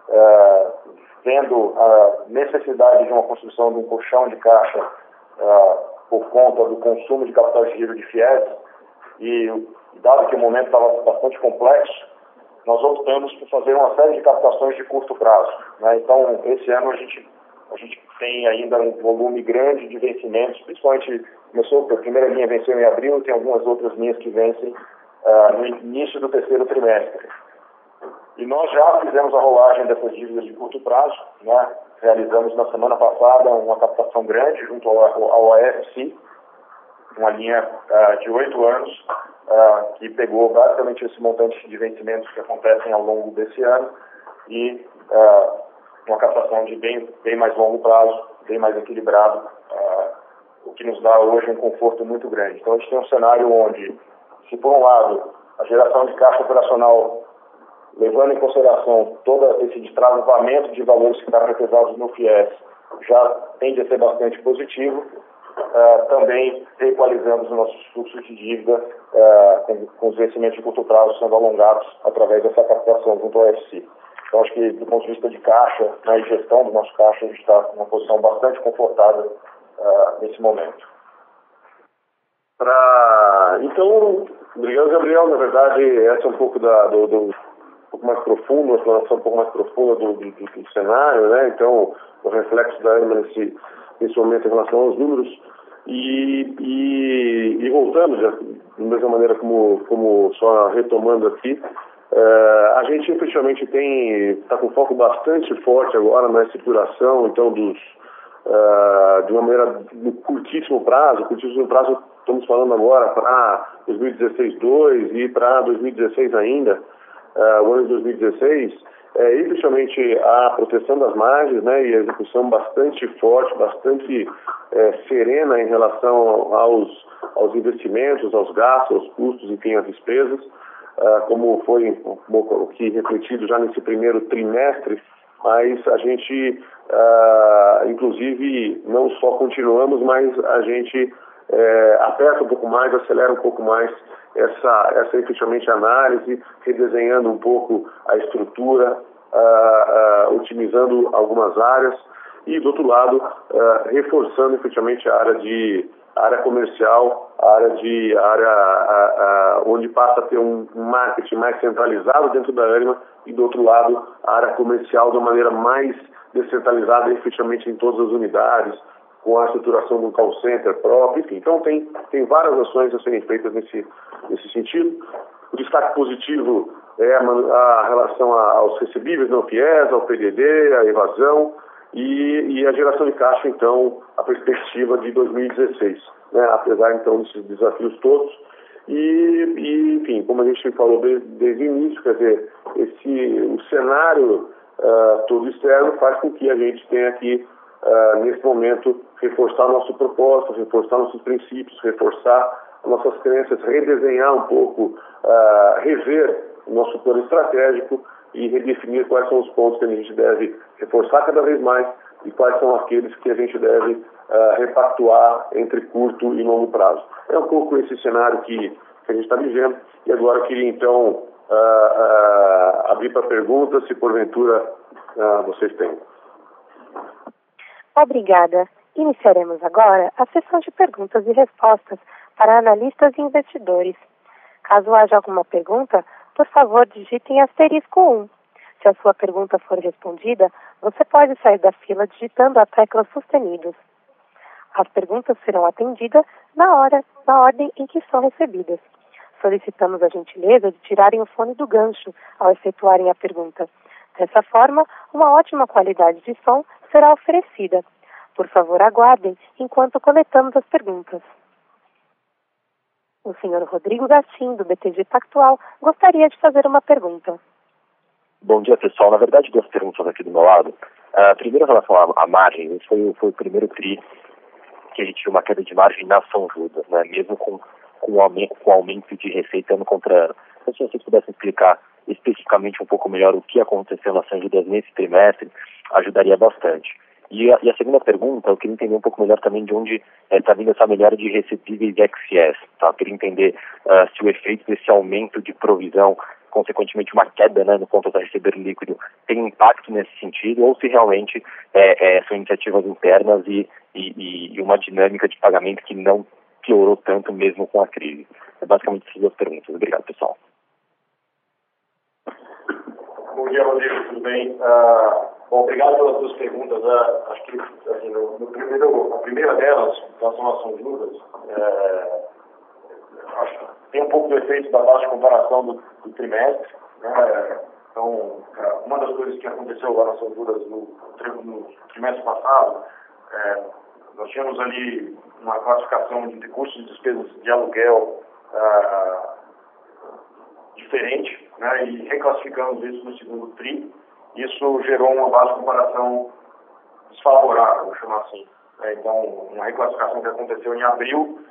vendo a necessidade de uma construção de um colchão de caixa por conta do consumo de capital de giro de FIES, e dado que o momento estava bastante complexo, nós optamos por fazer uma série de captações de curto prazo. Então, esse ano a gente tem ainda um volume grande de vencimentos, principalmente a primeira linha venceu em abril, e tem algumas outras linhas que vencem no início do terceiro trimestre. E nós já fizemos a rolagem dessas dívidas de curto prazo, realizamos na semana passada uma captação grande junto ao AFC, uma linha de 8 anos, que pegou basicamente esse montante de vencimentos que acontecem ao longo desse ano, e uma captação de bem mais longo prazo, bem mais equilibrado, o que nos dá hoje um conforto muito grande. Então a gente tem um cenário onde, se por um lado a geração de caixa operacional, levando em consideração todo esse destravamento de valores que estavam represados no FIES, já tende a ser bastante positivo, também equalizamos os nossos fluxos de dívida com os vencimentos de curto prazo sendo alongados através dessa captação junto ao FC. Então, acho que, do ponto de vista de caixa, e gestão do nosso caixa, a gente está numa posição bastante confortável nesse momento. Então, obrigado, Gabriel. Na verdade, essa é um pouco um pouco mais profundo, uma exploração um pouco mais profunda do cenário, Então, o reflexo da ANIMA nesse momento em relação aos números. E voltando, já, da mesma maneira como só retomando aqui, a gente efetivamente está com foco bastante forte agora na estruturação, então, de uma maneira no curtíssimo prazo, estamos falando agora para 2016-2 e para 2016 ainda, o ano de 2016, efetivamente a proteção das margens, e a execução bastante forte, bastante serena em relação aos investimentos, aos gastos, aos custos, enfim, às despesas, como foi aqui refletido já nesse primeiro trimestre, mas a gente, inclusive, não só continuamos, mas a gente aperta um pouco mais, acelera um pouco mais essa efetivamente análise, redesenhando um pouco a estrutura, otimizando algumas áreas e, do outro lado, reforçando efetivamente a área comercial, a área onde passa a ter um marketing mais centralizado dentro da Anima, e, do outro lado, a área comercial de uma maneira mais descentralizada efetivamente em todas as unidades, com a estruturação de um call center próprio, enfim. Então tem várias ações a serem feitas nesse sentido. O destaque positivo é a relação aos recebíveis não fiéis, ao PDD, à evasão e a geração de caixa, então, a perspectiva de 2016, né? Apesar, então, desses desafios todos. E enfim, como a gente falou desde o início, quer dizer, o cenário todo externo faz com que a gente tenha que, nesse momento, reforçar nosso propósito, reforçar nossos princípios, reforçar nossas crenças, redesenhar um pouco, rever o nosso plano estratégico e redefinir quais são os pontos que a gente deve reforçar cada vez mais e quais são aqueles que a gente deve repactuar entre curto e longo prazo. É um pouco esse cenário que a gente está vivendo. E agora eu queria, então, abrir para perguntas, se porventura vocês têm. Obrigada. Iniciaremos agora a sessão de perguntas e respostas para analistas e investidores. Caso haja alguma pergunta, por favor, digitem *1. Se a sua pergunta for respondida, você pode sair da fila digitando a tecla sustenidos. As perguntas serão atendidas na ordem em que são recebidas. Solicitamos a gentileza de tirarem o fone do gancho ao efetuarem a pergunta. Dessa forma, uma ótima qualidade de som será oferecida. Por favor, aguardem enquanto coletamos as perguntas. O senhor Rodrigo Gastim, do BTG Pactual, gostaria de fazer uma pergunta. Bom dia, pessoal. Na verdade, 2 perguntas aqui do meu lado. Primeiro, em relação à margem, esse foi o primeiro TRI que a gente viu uma queda de margem na São Judas, né? Mesmo com o aumento de receita ano contra ano. Então, se vocês pudessem explicar especificamente um pouco melhor o que aconteceu na São Judas nesse trimestre, ajudaria bastante. E a segunda pergunta, eu queria entender um pouco melhor também de onde está vindo essa melhora de recebíveis de XS. Tá? Eu queria entender se o efeito desse aumento de provisão, consequentemente uma queda, né, no ponto a receber líquido, tem impacto nesse sentido, ou se realmente são iniciativas internas e uma dinâmica de pagamento que não piorou tanto mesmo com a crise. É basicamente essas 2 perguntas. Obrigado, pessoal. Bom dia, Rodrigo. Tudo bem? Bom, obrigado pelas 2 perguntas. Acho que assim, a primeira delas, em relação a São Judas, acho que tem um pouco do efeito da base de comparação do trimestre. Né? Então, uma das coisas que aconteceu lá na São Judas no trimestre passado, nós tínhamos ali uma classificação de custos e despesas de aluguel diferente, né, e reclassificamos isso no segundo TRI. Isso gerou uma base de comparação desfavorável, vou chamar assim. Então, uma reclassificação que aconteceu em abril,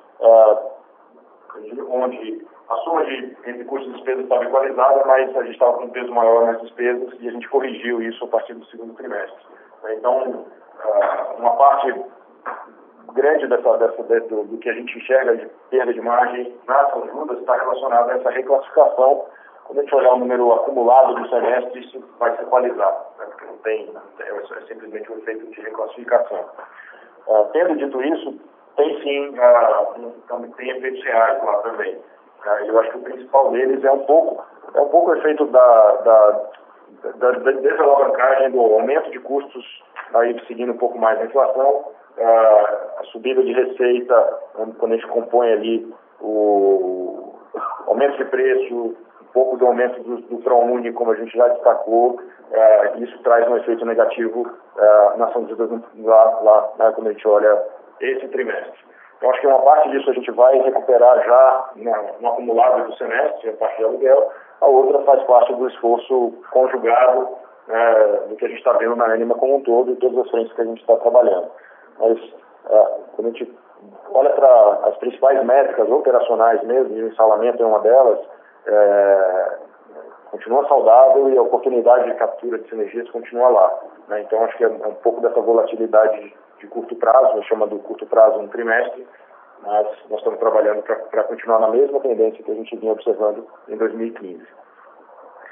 onde a soma entre custos e despesas estava igualizada, mas a gente estava com um peso maior nas despesas e a gente corrigiu isso a partir do segundo trimestre. Então, uma parte grande do que a gente enxerga de perda de margem na São Judas está relacionada a essa reclassificação. Quando a gente olhar o número acumulado do semestre, isso vai se equalizar, né? Porque é simplesmente um efeito de reclassificação. Tendo dito isso, tem sim tem efeitos reais lá também. Eu acho que o principal deles é um pouco o efeito da desalavancagem, do aumento de custos, aí seguindo um pouco mais a inflação, a subida de receita, quando a gente compõe ali o aumento de preço, um pouco do aumento do ProUni, como a gente já destacou, isso traz um efeito negativo na São Judas lá, né, quando a gente olha esse trimestre. Então, acho que uma parte disso a gente vai recuperar já no acumulado do semestre, a parte de aluguel. A outra faz parte do esforço conjugado do que a gente está vendo na Ânima como um todo e todas as frentes que a gente está trabalhando. Mas, quando a gente olha para as principais métricas operacionais mesmo, e o instalamento é uma delas, continua saudável e a oportunidade de captura de sinergias continua lá. Né? Então, acho que é um pouco dessa volatilidade de curto prazo, a gente chama do curto prazo um trimestre, mas nós estamos trabalhando para continuar na mesma tendência que a gente vinha observando em 2015.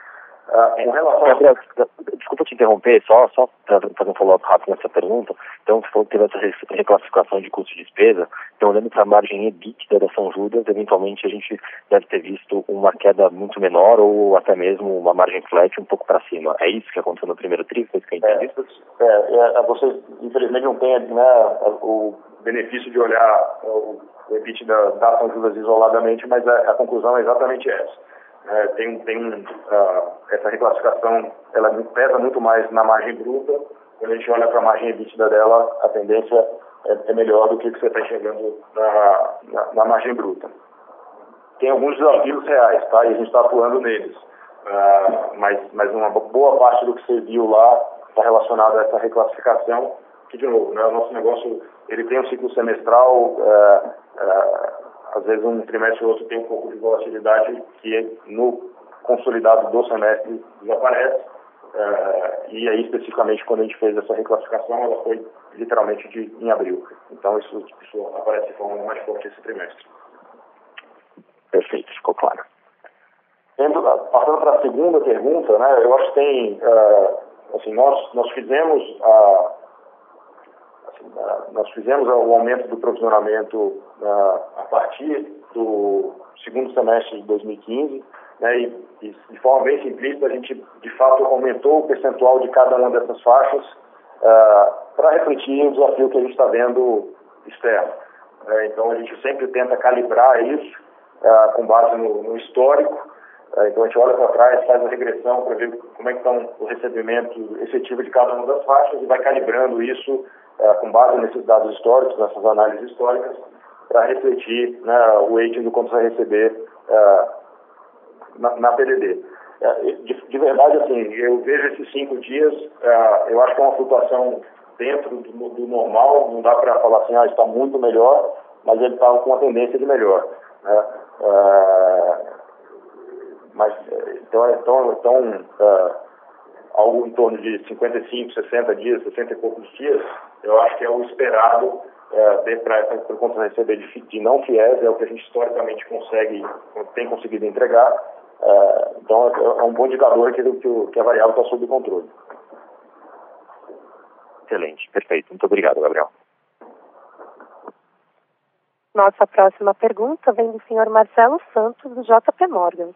Com relação Gabriel, desculpa te interromper, só para fazer um follow-up rápido nessa pergunta. Então, você falou que teve essa reclassificação de custo de despesa. Então, olhando para a margem EBITDA da São Judas, eventualmente a gente deve ter visto uma queda muito menor ou até mesmo uma margem flat um pouco para cima. É isso que aconteceu no primeiro tri? Foi isso que eu entendi? Você, infelizmente, não tem, né, o benefício de olhar o EBITDA da São Judas isoladamente, mas a conclusão é exatamente essa. Essa reclassificação, ela pesa muito mais na margem bruta. Quando a gente olha para a margem EBITDA dela, a tendência é melhor do que você está enxergando na margem bruta. Tem alguns desafios reais, tá? E a gente está atuando neles. Mas uma boa parte do que você viu lá está relacionado a essa reclassificação, que, de novo, né, o nosso negócio ele tem um ciclo semestral. Às vezes um trimestre ou outro tem um pouco de volatilidade que no consolidado do semestre desaparece. E aí, especificamente, quando a gente fez essa reclassificação, ela foi literalmente em abril. Então, isso aparece de forma mais forte esse trimestre. Perfeito, ficou claro. Passando para a segunda pergunta, né, eu acho que tem... assim, nós fizemos o aumento do provisionamento a partir do segundo semestre de 2015, né, e de forma bem simplista a gente de fato aumentou o percentual de cada uma dessas faixas para refletir o desafio que a gente está vendo externo. Então a gente sempre tenta calibrar isso com base no histórico. Então a gente olha para trás, faz a regressão para ver como é que estão o recebimento efetivo de cada uma das faixas e vai calibrando isso com base nesses dados históricos, nessas análises históricas, para refletir, né, o weighting do quanto você vai receber na PDD. De verdade, assim, eu vejo esses 5 dias, eu acho que é uma flutuação dentro do normal, não dá para falar assim, está muito melhor, mas ele está com uma tendência de melhor, né? Mas, então algo em torno de 55, 60 dias, 60 e poucos dias, eu acho que é o esperado para o conta receber de não fiéis, é o que a gente historicamente tem conseguido entregar. Então é um bom indicador que a variável está sob controle. Excelente, perfeito. Muito obrigado, Gabriel. Nossa próxima pergunta vem do senhor Marcelo Santos, do JP Morgan.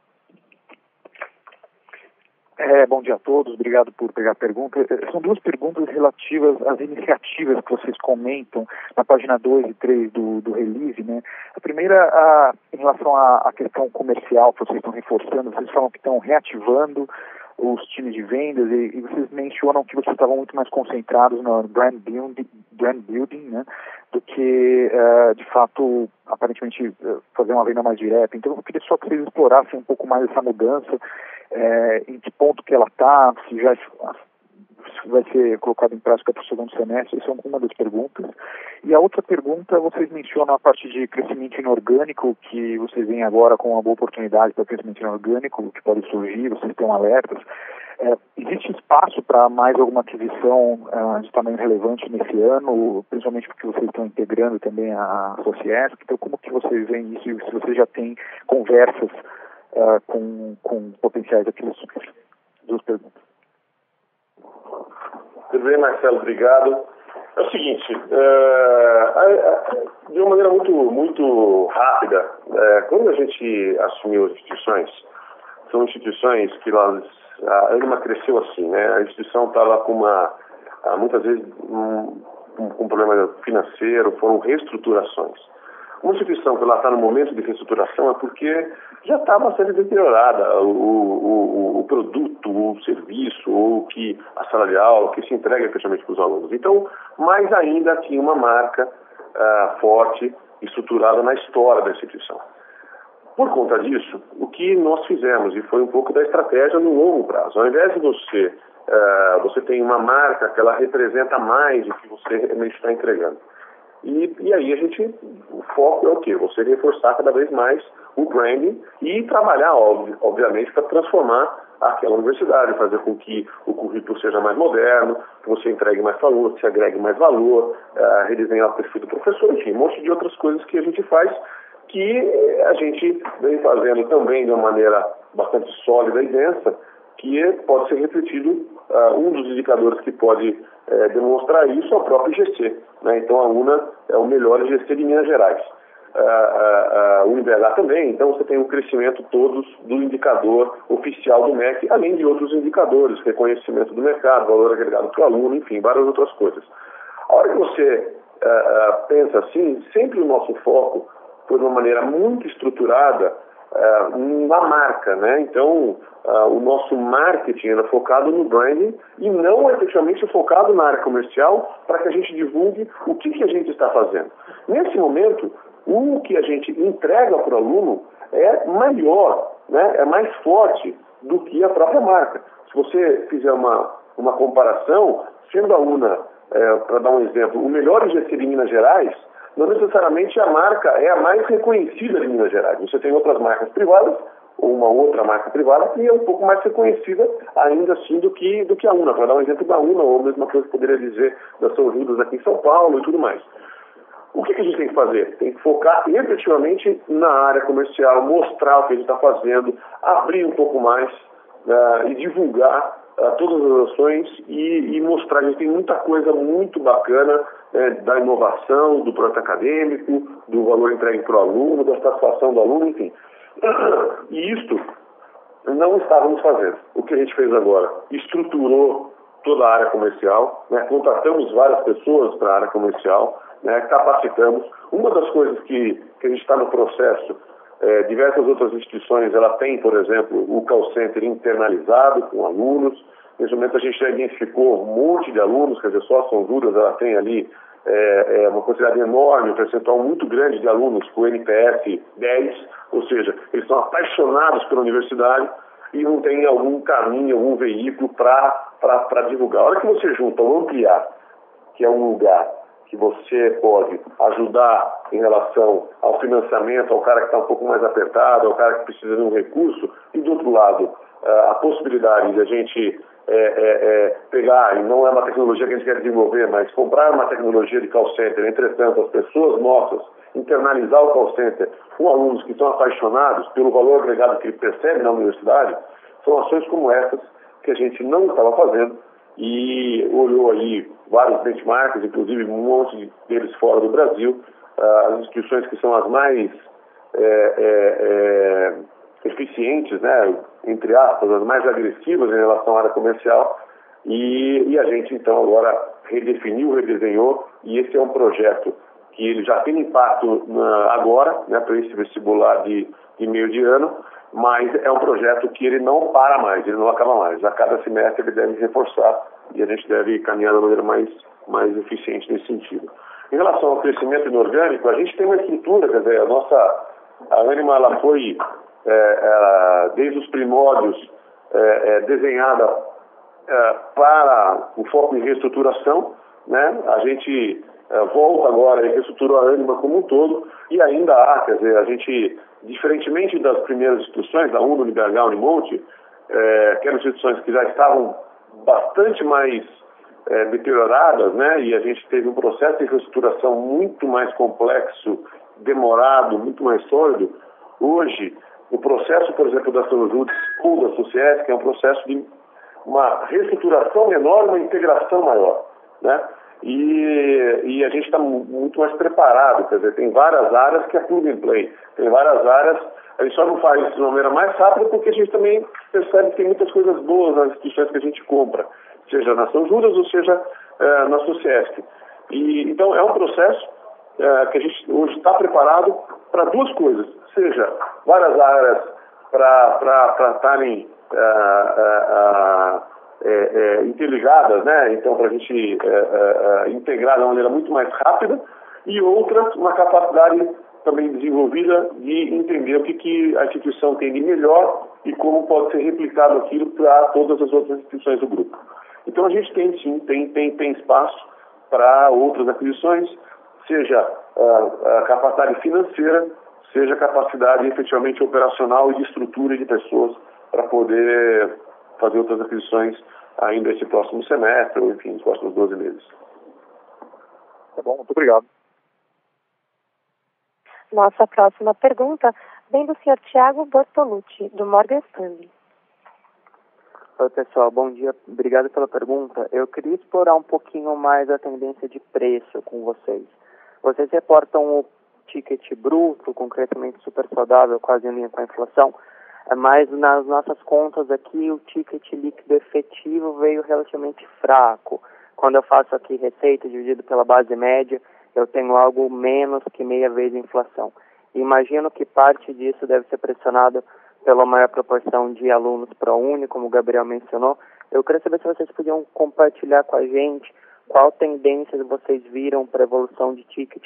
Bom dia a todos, obrigado por pegar a pergunta. São 2 perguntas relativas às iniciativas que vocês comentam na página 2 e 3 do release, né? A primeira, em relação à questão comercial que vocês estão reforçando, vocês falam que estão reativando os times de vendas e vocês mencionam que vocês estavam muito mais concentrados no brand building, né, do que, de fato, aparentemente, fazer uma venda mais direta. Então, eu queria só que vocês explorassem um pouco mais essa mudança, em que ponto que ela está, se já vai ser colocado em prática para o segundo semestre. Essa é uma das perguntas. E a outra pergunta, vocês mencionam a parte de crescimento inorgânico, que vocês veem agora com uma boa oportunidade para crescimento inorgânico, que pode surgir, vocês estão alertas. Existe espaço para mais alguma aquisição de tamanho relevante nesse ano, principalmente porque vocês estão integrando também a Sociesc? Então, como que vocês veem isso e se vocês já têm conversas com potenciais aquisições? 2 perguntas. Tudo bem, Marcelo, obrigado. É o seguinte, de uma maneira muito rápida, quando a gente assumiu as instituições, são instituições que a Ânima cresceu assim, né? A instituição estava com muitas vezes com problema financeiro, foram reestruturações. Uma instituição que ela está no momento de reestruturação é porque já está bastante deteriorada o produto, o serviço, ou a sala de aula, que se entrega efetivamente para os alunos. Então, mais ainda tinha uma marca forte, estruturada na história da instituição. Por conta disso, o que nós fizemos, e foi um pouco da estratégia no longo prazo, ao invés de você tem uma marca que ela representa mais o que você realmente está entregando. E aí o foco é o quê? Você reforçar cada vez mais o branding e trabalhar, obviamente, para transformar aquela universidade, fazer com que o currículo seja mais moderno, que você entregue mais valor, que se agregue mais valor, redesenhar o perfil do professor, enfim, um monte de outras coisas que a gente faz, que a gente vem fazendo também de uma maneira bastante sólida e densa que pode ser refletido, um dos indicadores que pode demonstrar isso é o próprio IGC, né? Então a UNA é o melhor IGC de Minas Gerais. O IBH também, então você tem um crescimento todos do indicador oficial do MEC, além de outros indicadores, reconhecimento do mercado, valor agregado para o aluno, enfim, várias outras coisas. A hora que você pensa assim, sempre o nosso foco foi de uma maneira muito estruturada na marca, né? Então, o nosso marketing era focado no branding e não efetivamente focado na área comercial para que a gente divulgue o que a gente está fazendo. Nesse momento, o que a gente entrega para o aluno é maior, né? É mais forte do que a própria marca. Se você fizer uma comparação, sendo a UNA, para dar um exemplo, o melhor IGC de Minas Gerais, não necessariamente a marca é a mais reconhecida de Minas Gerais. Você tem outras marcas privadas, ou uma outra marca privada, que é um pouco mais reconhecida ainda assim do que a UNA. Para dar um exemplo da UNA, ou a mesma coisa que eu poderia dizer da São Judas aqui em São Paulo e tudo mais. O que a gente tem que fazer? Tem que focar efetivamente na área comercial, mostrar o que a gente está fazendo, abrir um pouco mais e divulgar todas as ações e mostrar. A gente tem muita coisa muito bacana da inovação, do projeto acadêmico, do valor entregue para o aluno, da satisfação do aluno, enfim. E isto não estávamos fazendo. O que a gente fez agora? Estruturou toda a área comercial, né? Contratamos várias pessoas para a área comercial, né? Capacitamos. Uma das coisas que a gente está no processo, diversas outras instituições, ela tem, por exemplo, o call center internalizado com alunos. Nesse momento a gente já identificou um monte de alunos, quer dizer, só a São Judas, ela tem ali uma quantidade enorme, um percentual muito grande de alunos com NPS 10, ou seja, eles são apaixonados pela universidade e não tem algum caminho, algum veículo para divulgar. A hora que você junta o Ampliar, que é um lugar que você pode ajudar em relação ao financiamento, ao cara que está um pouco mais apertado, ao cara que precisa de um recurso, e do outro lado, a possibilidade de a gente pegar, e não é uma tecnologia que a gente quer desenvolver, mas comprar uma tecnologia de call center, entretanto, as pessoas nossas, internalizar o call center com alunos que estão apaixonados pelo valor agregado que ele percebe na universidade, são ações como essas que a gente não estava fazendo e olhou aí vários benchmarks, inclusive um monte deles fora do Brasil, as instituições que são as mais eficientes, né, entre aspas, as mais agressivas em relação à área comercial, e a gente então agora redefiniu, redesenhou, e esse é um projeto que ele já tem impacto agora, né, para esse vestibular de meio de ano, mas é um projeto que ele não para mais, ele não acaba mais. A cada semestre ele deve reforçar e a gente deve caminhar da maneira mais eficiente nesse sentido. Em relação ao crescimento inorgânico, a gente tem uma estrutura, quer dizer, a Ânima ela foi desde os primórdios desenhada para o foco em reestruturação, né? A gente volta agora e reestruturou a Ânima como um todo e ainda há, quer dizer, a gente, diferentemente das primeiras instituições, da UNA, IBH, Unimonte, que eram instituições que já estavam bastante mais deterioradas, né? E a gente teve um processo de reestruturação muito mais complexo, demorado, muito mais sólido. Hoje, o processo, por exemplo, da São Judas ou da SUCESC é um processo de uma reestruturação menor, uma integração maior, né? E a gente está muito mais preparado, quer dizer, tem várias áreas que é plug and play, tem várias áreas, a gente só não faz isso de uma maneira mais rápida porque a gente também percebe que tem muitas coisas boas nas instituições que a gente compra, seja na São Judas ou seja na SUCESC. E então é um processo que a gente hoje está preparado para duas coisas, seja várias áreas para estarem interligadas, né? Então para a gente integrar de uma maneira muito mais rápida, e outras, uma capacidade também desenvolvida de entender o que a instituição tem de melhor e como pode ser replicado aquilo para todas as outras instituições do grupo. Então a gente tem sim, tem espaço para outras aquisições, seja a capacidade financeira, seja a capacidade efetivamente operacional e de estrutura e de pessoas para poder fazer outras aquisições ainda esse próximo semestre, ou enfim, nos próximos 12 meses. Tá bom, muito obrigado. Nossa próxima pergunta vem do senhor Thiago Bortolucci, do Morgan Stanley. Oi, pessoal, bom dia, obrigado pela pergunta. Eu queria explorar um pouquinho mais a tendência de preço com vocês. Vocês reportam o ticket bruto com crescimento super saudável, quase em linha com a inflação, mas nas nossas contas aqui o ticket líquido efetivo veio relativamente fraco. Quando eu faço aqui receita dividido pela base média, eu tenho algo menos que meia vez a inflação. Imagino que parte disso deve ser pressionado pela maior proporção de alunos ProUni, como o Gabriel mencionou. Eu queria saber se vocês podiam compartilhar com a gente qual tendência vocês viram para a evolução de ticket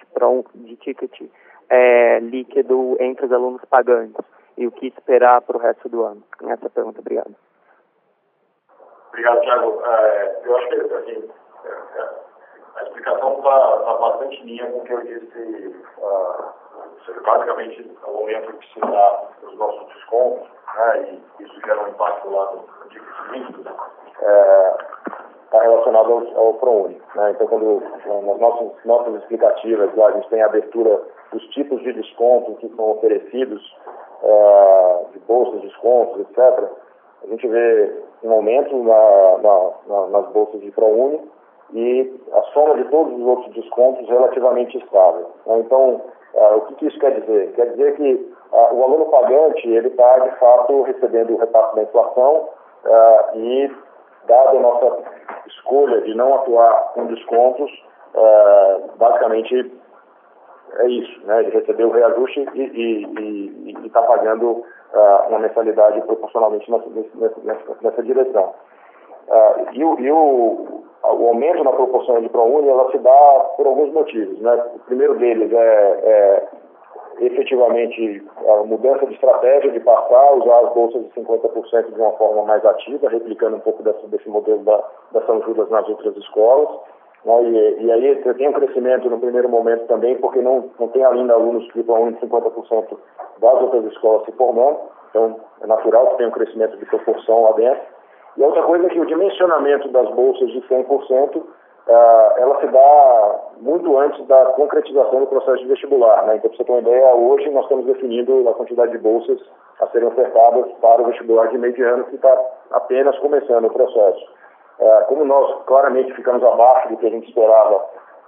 líquido entre os alunos pagantes e o que esperar para o resto do ano. Essa pergunta, obrigado. Obrigado, Thiago. Eu acho que assim, a explicação está bastante em linha com o que eu disse, basicamente ao momento que se dá os nossos descontos, né, e isso gera um impacto lá no ticket líquido, está relacionado ao ProUni. Né? Então, quando nas nossas explicativas, lá a gente tem a abertura dos tipos de desconto que são oferecidos, de bolsas, descontos, etc., a gente vê um aumento nas bolsas de ProUni e a soma de todos os outros descontos relativamente estável. Então, o que isso quer dizer? Quer dizer que o aluno pagante ele está, de fato, recebendo o repasse da inflação e, dada a nossa escolha de não atuar com descontos, basicamente é isso, né? Ele recebeu o reajuste e está pagando uma mensalidade proporcionalmente nessa direção. O aumento na proporção de ProUni, ela se dá por alguns motivos, né? O primeiro deles é efetivamente a mudança de estratégia de passar a usar as bolsas de 50% de uma forma mais ativa, replicando um pouco desse modelo da São Judas nas outras escolas. Né? E aí você tem um crescimento no primeiro momento também, porque não tem ainda alunos de ProUni de 50% das outras escolas se formando, então é natural que tenha um crescimento de proporção lá dentro. E a outra coisa é que o dimensionamento das bolsas de 100%, ela se dá muito antes da concretização do processo de vestibular. Né? Então, para você ter uma ideia, hoje nós estamos definindo a quantidade de bolsas a serem ofertadas para o vestibular de meio de ano, que está apenas começando o processo. Como nós claramente ficamos abaixo do que a gente esperava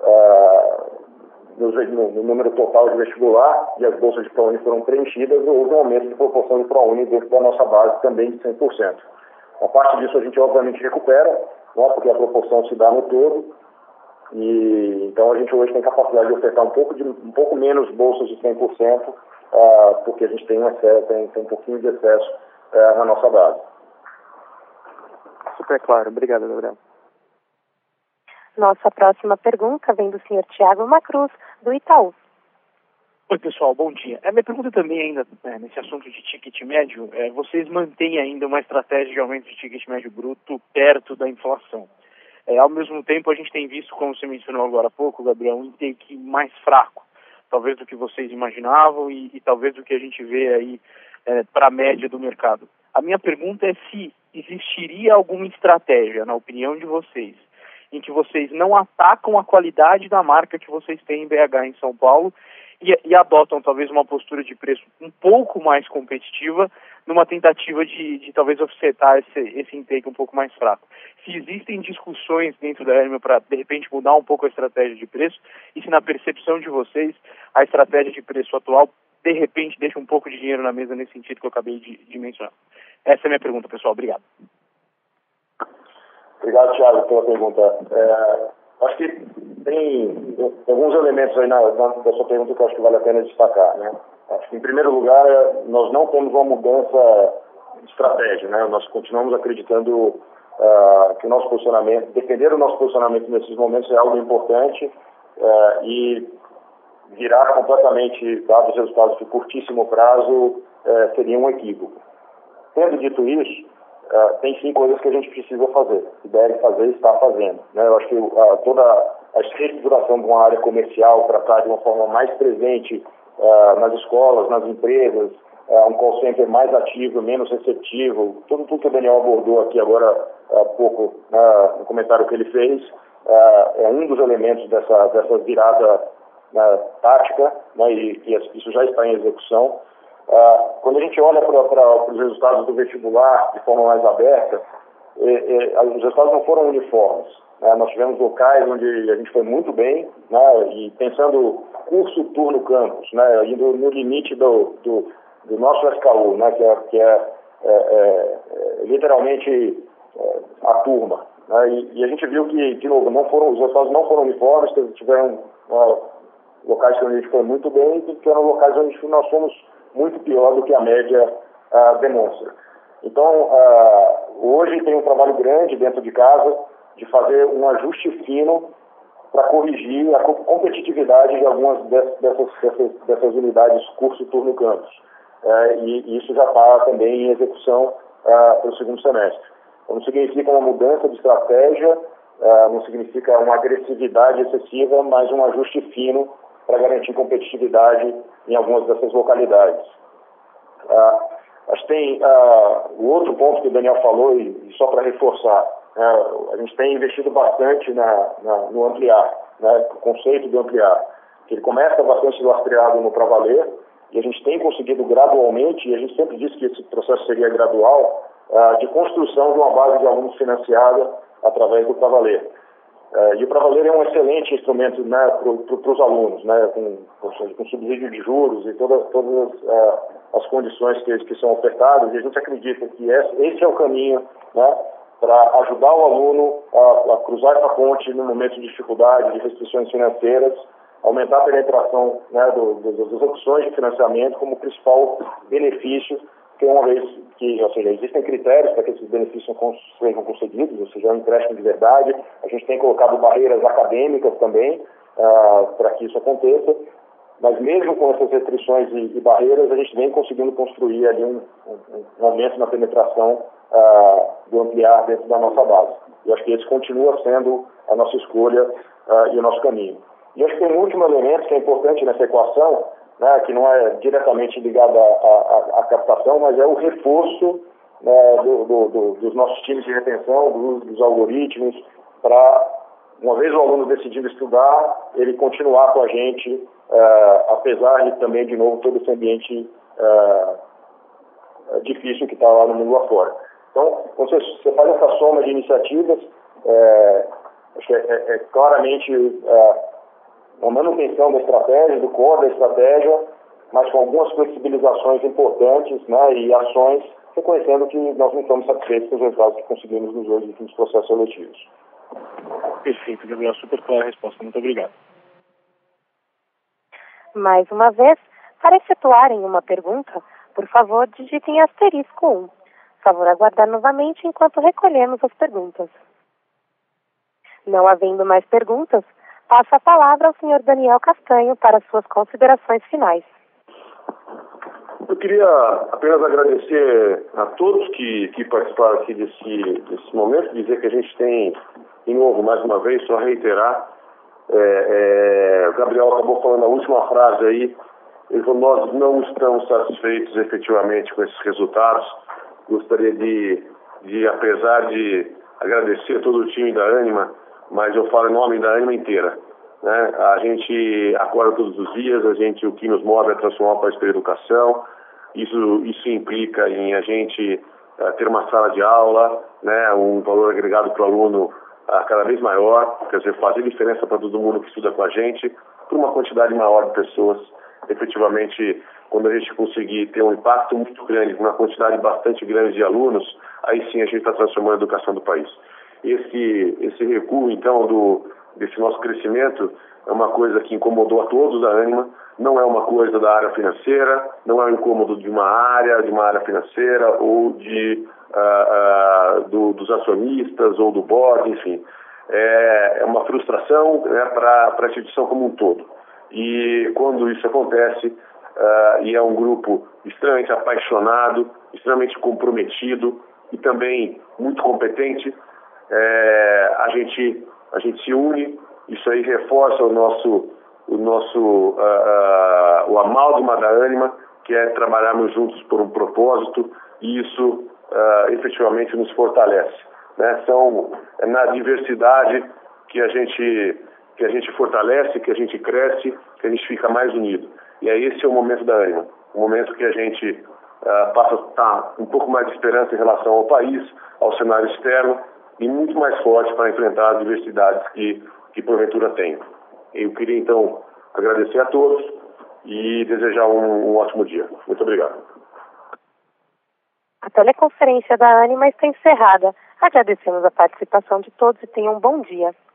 no número total de vestibular, e as bolsas de ProUni foram preenchidas, houve um aumento de proporção de ProUni dentro da nossa base também de 100%. Uma parte disso a gente obviamente recupera, né, porque a proporção se dá no todo, e então a gente hoje tem capacidade de ofertar um pouco menos bolsas de 100%, porque a gente tem um pouquinho de excesso na nossa base. Super claro, obrigado, Gabriel. Nossa próxima pergunta vem do senhor Thiago Macruz, do Itaú. Oi, pessoal, bom dia. A minha pergunta também ainda, nesse assunto de ticket médio, vocês mantêm ainda uma estratégia de aumento de ticket médio bruto perto da inflação. Ao mesmo tempo, a gente tem visto, como você mencionou agora há pouco, Gabriel, um intake mais fraco, talvez do que vocês imaginavam e talvez do que a gente vê aí para a média do mercado. A minha pergunta é se existiria alguma estratégia, na opinião de vocês, em que vocês não atacam a qualidade da marca que vocês têm em BH, em São Paulo, e adotam talvez uma postura de preço um pouco mais competitiva numa tentativa de talvez offsetar esse intake um pouco mais fraco. Se existem discussões dentro da Hermes para, de repente, mudar um pouco a estratégia de preço e se na percepção de vocês a estratégia de preço atual, de repente, deixa um pouco de dinheiro na mesa nesse sentido que eu acabei de mencionar. Essa é a minha pergunta, pessoal. Obrigado. Obrigado, Thiago, pela pergunta. Acho que tem alguns elementos aí na sua pergunta que eu acho que vale a pena destacar, né? Acho que, em primeiro lugar, nós não temos uma mudança de estratégia, né? Nós continuamos acreditando que o nosso posicionamento, defender o nosso posicionamento nesses momentos é algo importante, e virar completamente, dados os resultados de curtíssimo prazo, seria um equívoco. Tendo dito isso, tem sim coisas que a gente precisa fazer, que deve fazer e está fazendo. Né? Eu acho que toda a estruturação de uma área comercial para estar de uma forma mais presente nas escolas, nas empresas, um call center mais ativo, menos receptivo, tudo que o Daniel abordou aqui agora há pouco, no comentário que ele fez, é um dos elementos dessa virada tática, né? E isso já está em execução. Quando a gente olha para os resultados do vestibular de forma mais aberta, os resultados não foram uniformes. Nós tivemos locais onde a gente foi muito bem, né, e pensando curso, turno, campus, né, indo no limite do nosso SKU, né, que é literalmente a turma. Né, e a gente viu que, de novo, os resultados não foram uniformes, tiveram locais onde a gente foi muito bem e tiveram locais onde nós fomos muito pior do que a média demonstra. Então, hoje tem um trabalho grande dentro de casa de fazer um ajuste fino para corrigir a competitividade de algumas dessas unidades curso, turno, campus. E isso já está também em execução para o segundo semestre. Então, não significa uma mudança de estratégia, não significa uma agressividade excessiva, mas um ajuste fino para garantir competitividade em algumas dessas localidades. Acho que tem o outro ponto que o Daniel falou, e só para reforçar, a gente tem investido bastante no ampliar, né, o conceito do ampliar, que ele começa bastante lastreado no Pra Valer, e a gente tem conseguido gradualmente, e a gente sempre disse que esse processo seria gradual, de construção de uma base de alunos financiada através do Pra Valer. E o Pra Valer é um excelente instrumento, né, para os alunos, né, com subsídio de juros e todas as condições que são ofertadas, e a gente acredita que esse é o caminho, né, para ajudar o aluno a cruzar essa ponte no momento de dificuldade, de restrições financeiras, aumentar a penetração, né, das opções de financiamento como principal benefício, que uma vez que, ou seja, existem critérios para que esses benefícios sejam concedidos, ou seja, um empréstimo de verdade. A gente tem colocado barreiras acadêmicas também para que isso aconteça, mas mesmo com essas restrições e barreiras, a gente vem conseguindo construir ali um aumento na penetração do ampliar dentro da nossa base. E acho que esse continua sendo a nossa escolha e o nosso caminho. E acho que tem um último elemento que é importante nessa equação, né, que não é diretamente ligado à captação, mas é o reforço, né, dos nossos times de retenção, dos algoritmos, para, uma vez o aluno decidindo estudar, ele continuar com a gente, apesar de também, de novo, todo esse ambiente difícil que está lá no mundo lá fora. Então, você faz essa soma de iniciativas, acho que é claramente uma manutenção da estratégia, do core da estratégia, mas com algumas flexibilizações importantes, né, e ações, reconhecendo que nós não estamos satisfeitos com os resultados que conseguimos nos dois últimos processos seletivos. Perfeito, Gabriel, super clara a resposta. Muito obrigado. Mais uma vez, para efetuarem uma pergunta, por favor, digitem asterisco 1. Favor aguardar novamente enquanto recolhemos as perguntas. Não havendo mais perguntas, passo a palavra ao senhor Daniel Castanho para suas considerações finais. Eu queria apenas agradecer a todos que participaram aqui desse momento, dizer que a gente tem, de novo, mais uma vez, só reiterar, o Gabriel acabou falando a última frase aí, ele falou: nós não estamos satisfeitos efetivamente com esses resultados. Gostaria de apesar de agradecer todo o time da Ânima, mas eu falo em nome da Ânima inteira, né? A gente acorda todos os dias, o que nos move é transformar o país pela educação. Isso implica em a gente ter uma sala de aula, né, um valor agregado para o aluno cada vez maior, quer dizer, fazer diferença para todo mundo que estuda com a gente, por uma quantidade maior de pessoas. Efetivamente, quando a gente conseguir ter um impacto muito grande, uma quantidade bastante grande de alunos, aí sim a gente está transformando a educação do país. Esse recuo, então, desse nosso crescimento é uma coisa que incomodou a todos da Ânima, não é uma coisa da área financeira, não é um incômodo de uma área financeira ou dos acionistas ou do board, enfim. É uma frustração, né, para a instituição como um todo. E quando isso acontece, e é um grupo extremamente apaixonado, extremamente comprometido e também muito competente, a gente se une. Isso aí reforça o amálgama da Ânima, que é trabalharmos juntos por um propósito, e isso efetivamente nos fortalece, né? É na diversidade que a gente fortalece, que a gente cresce, que a gente fica mais unido. E aí esse é o momento da Ânima, o momento que a gente passa a estar um pouco mais de esperança em relação ao país, ao cenário externo, e muito mais forte para enfrentar as diversidades que porventura tem. Eu queria, então, agradecer a todos e desejar um ótimo dia. Muito obrigado. A teleconferência da Ânima está encerrada. Agradecemos a participação de todos e tenham um bom dia.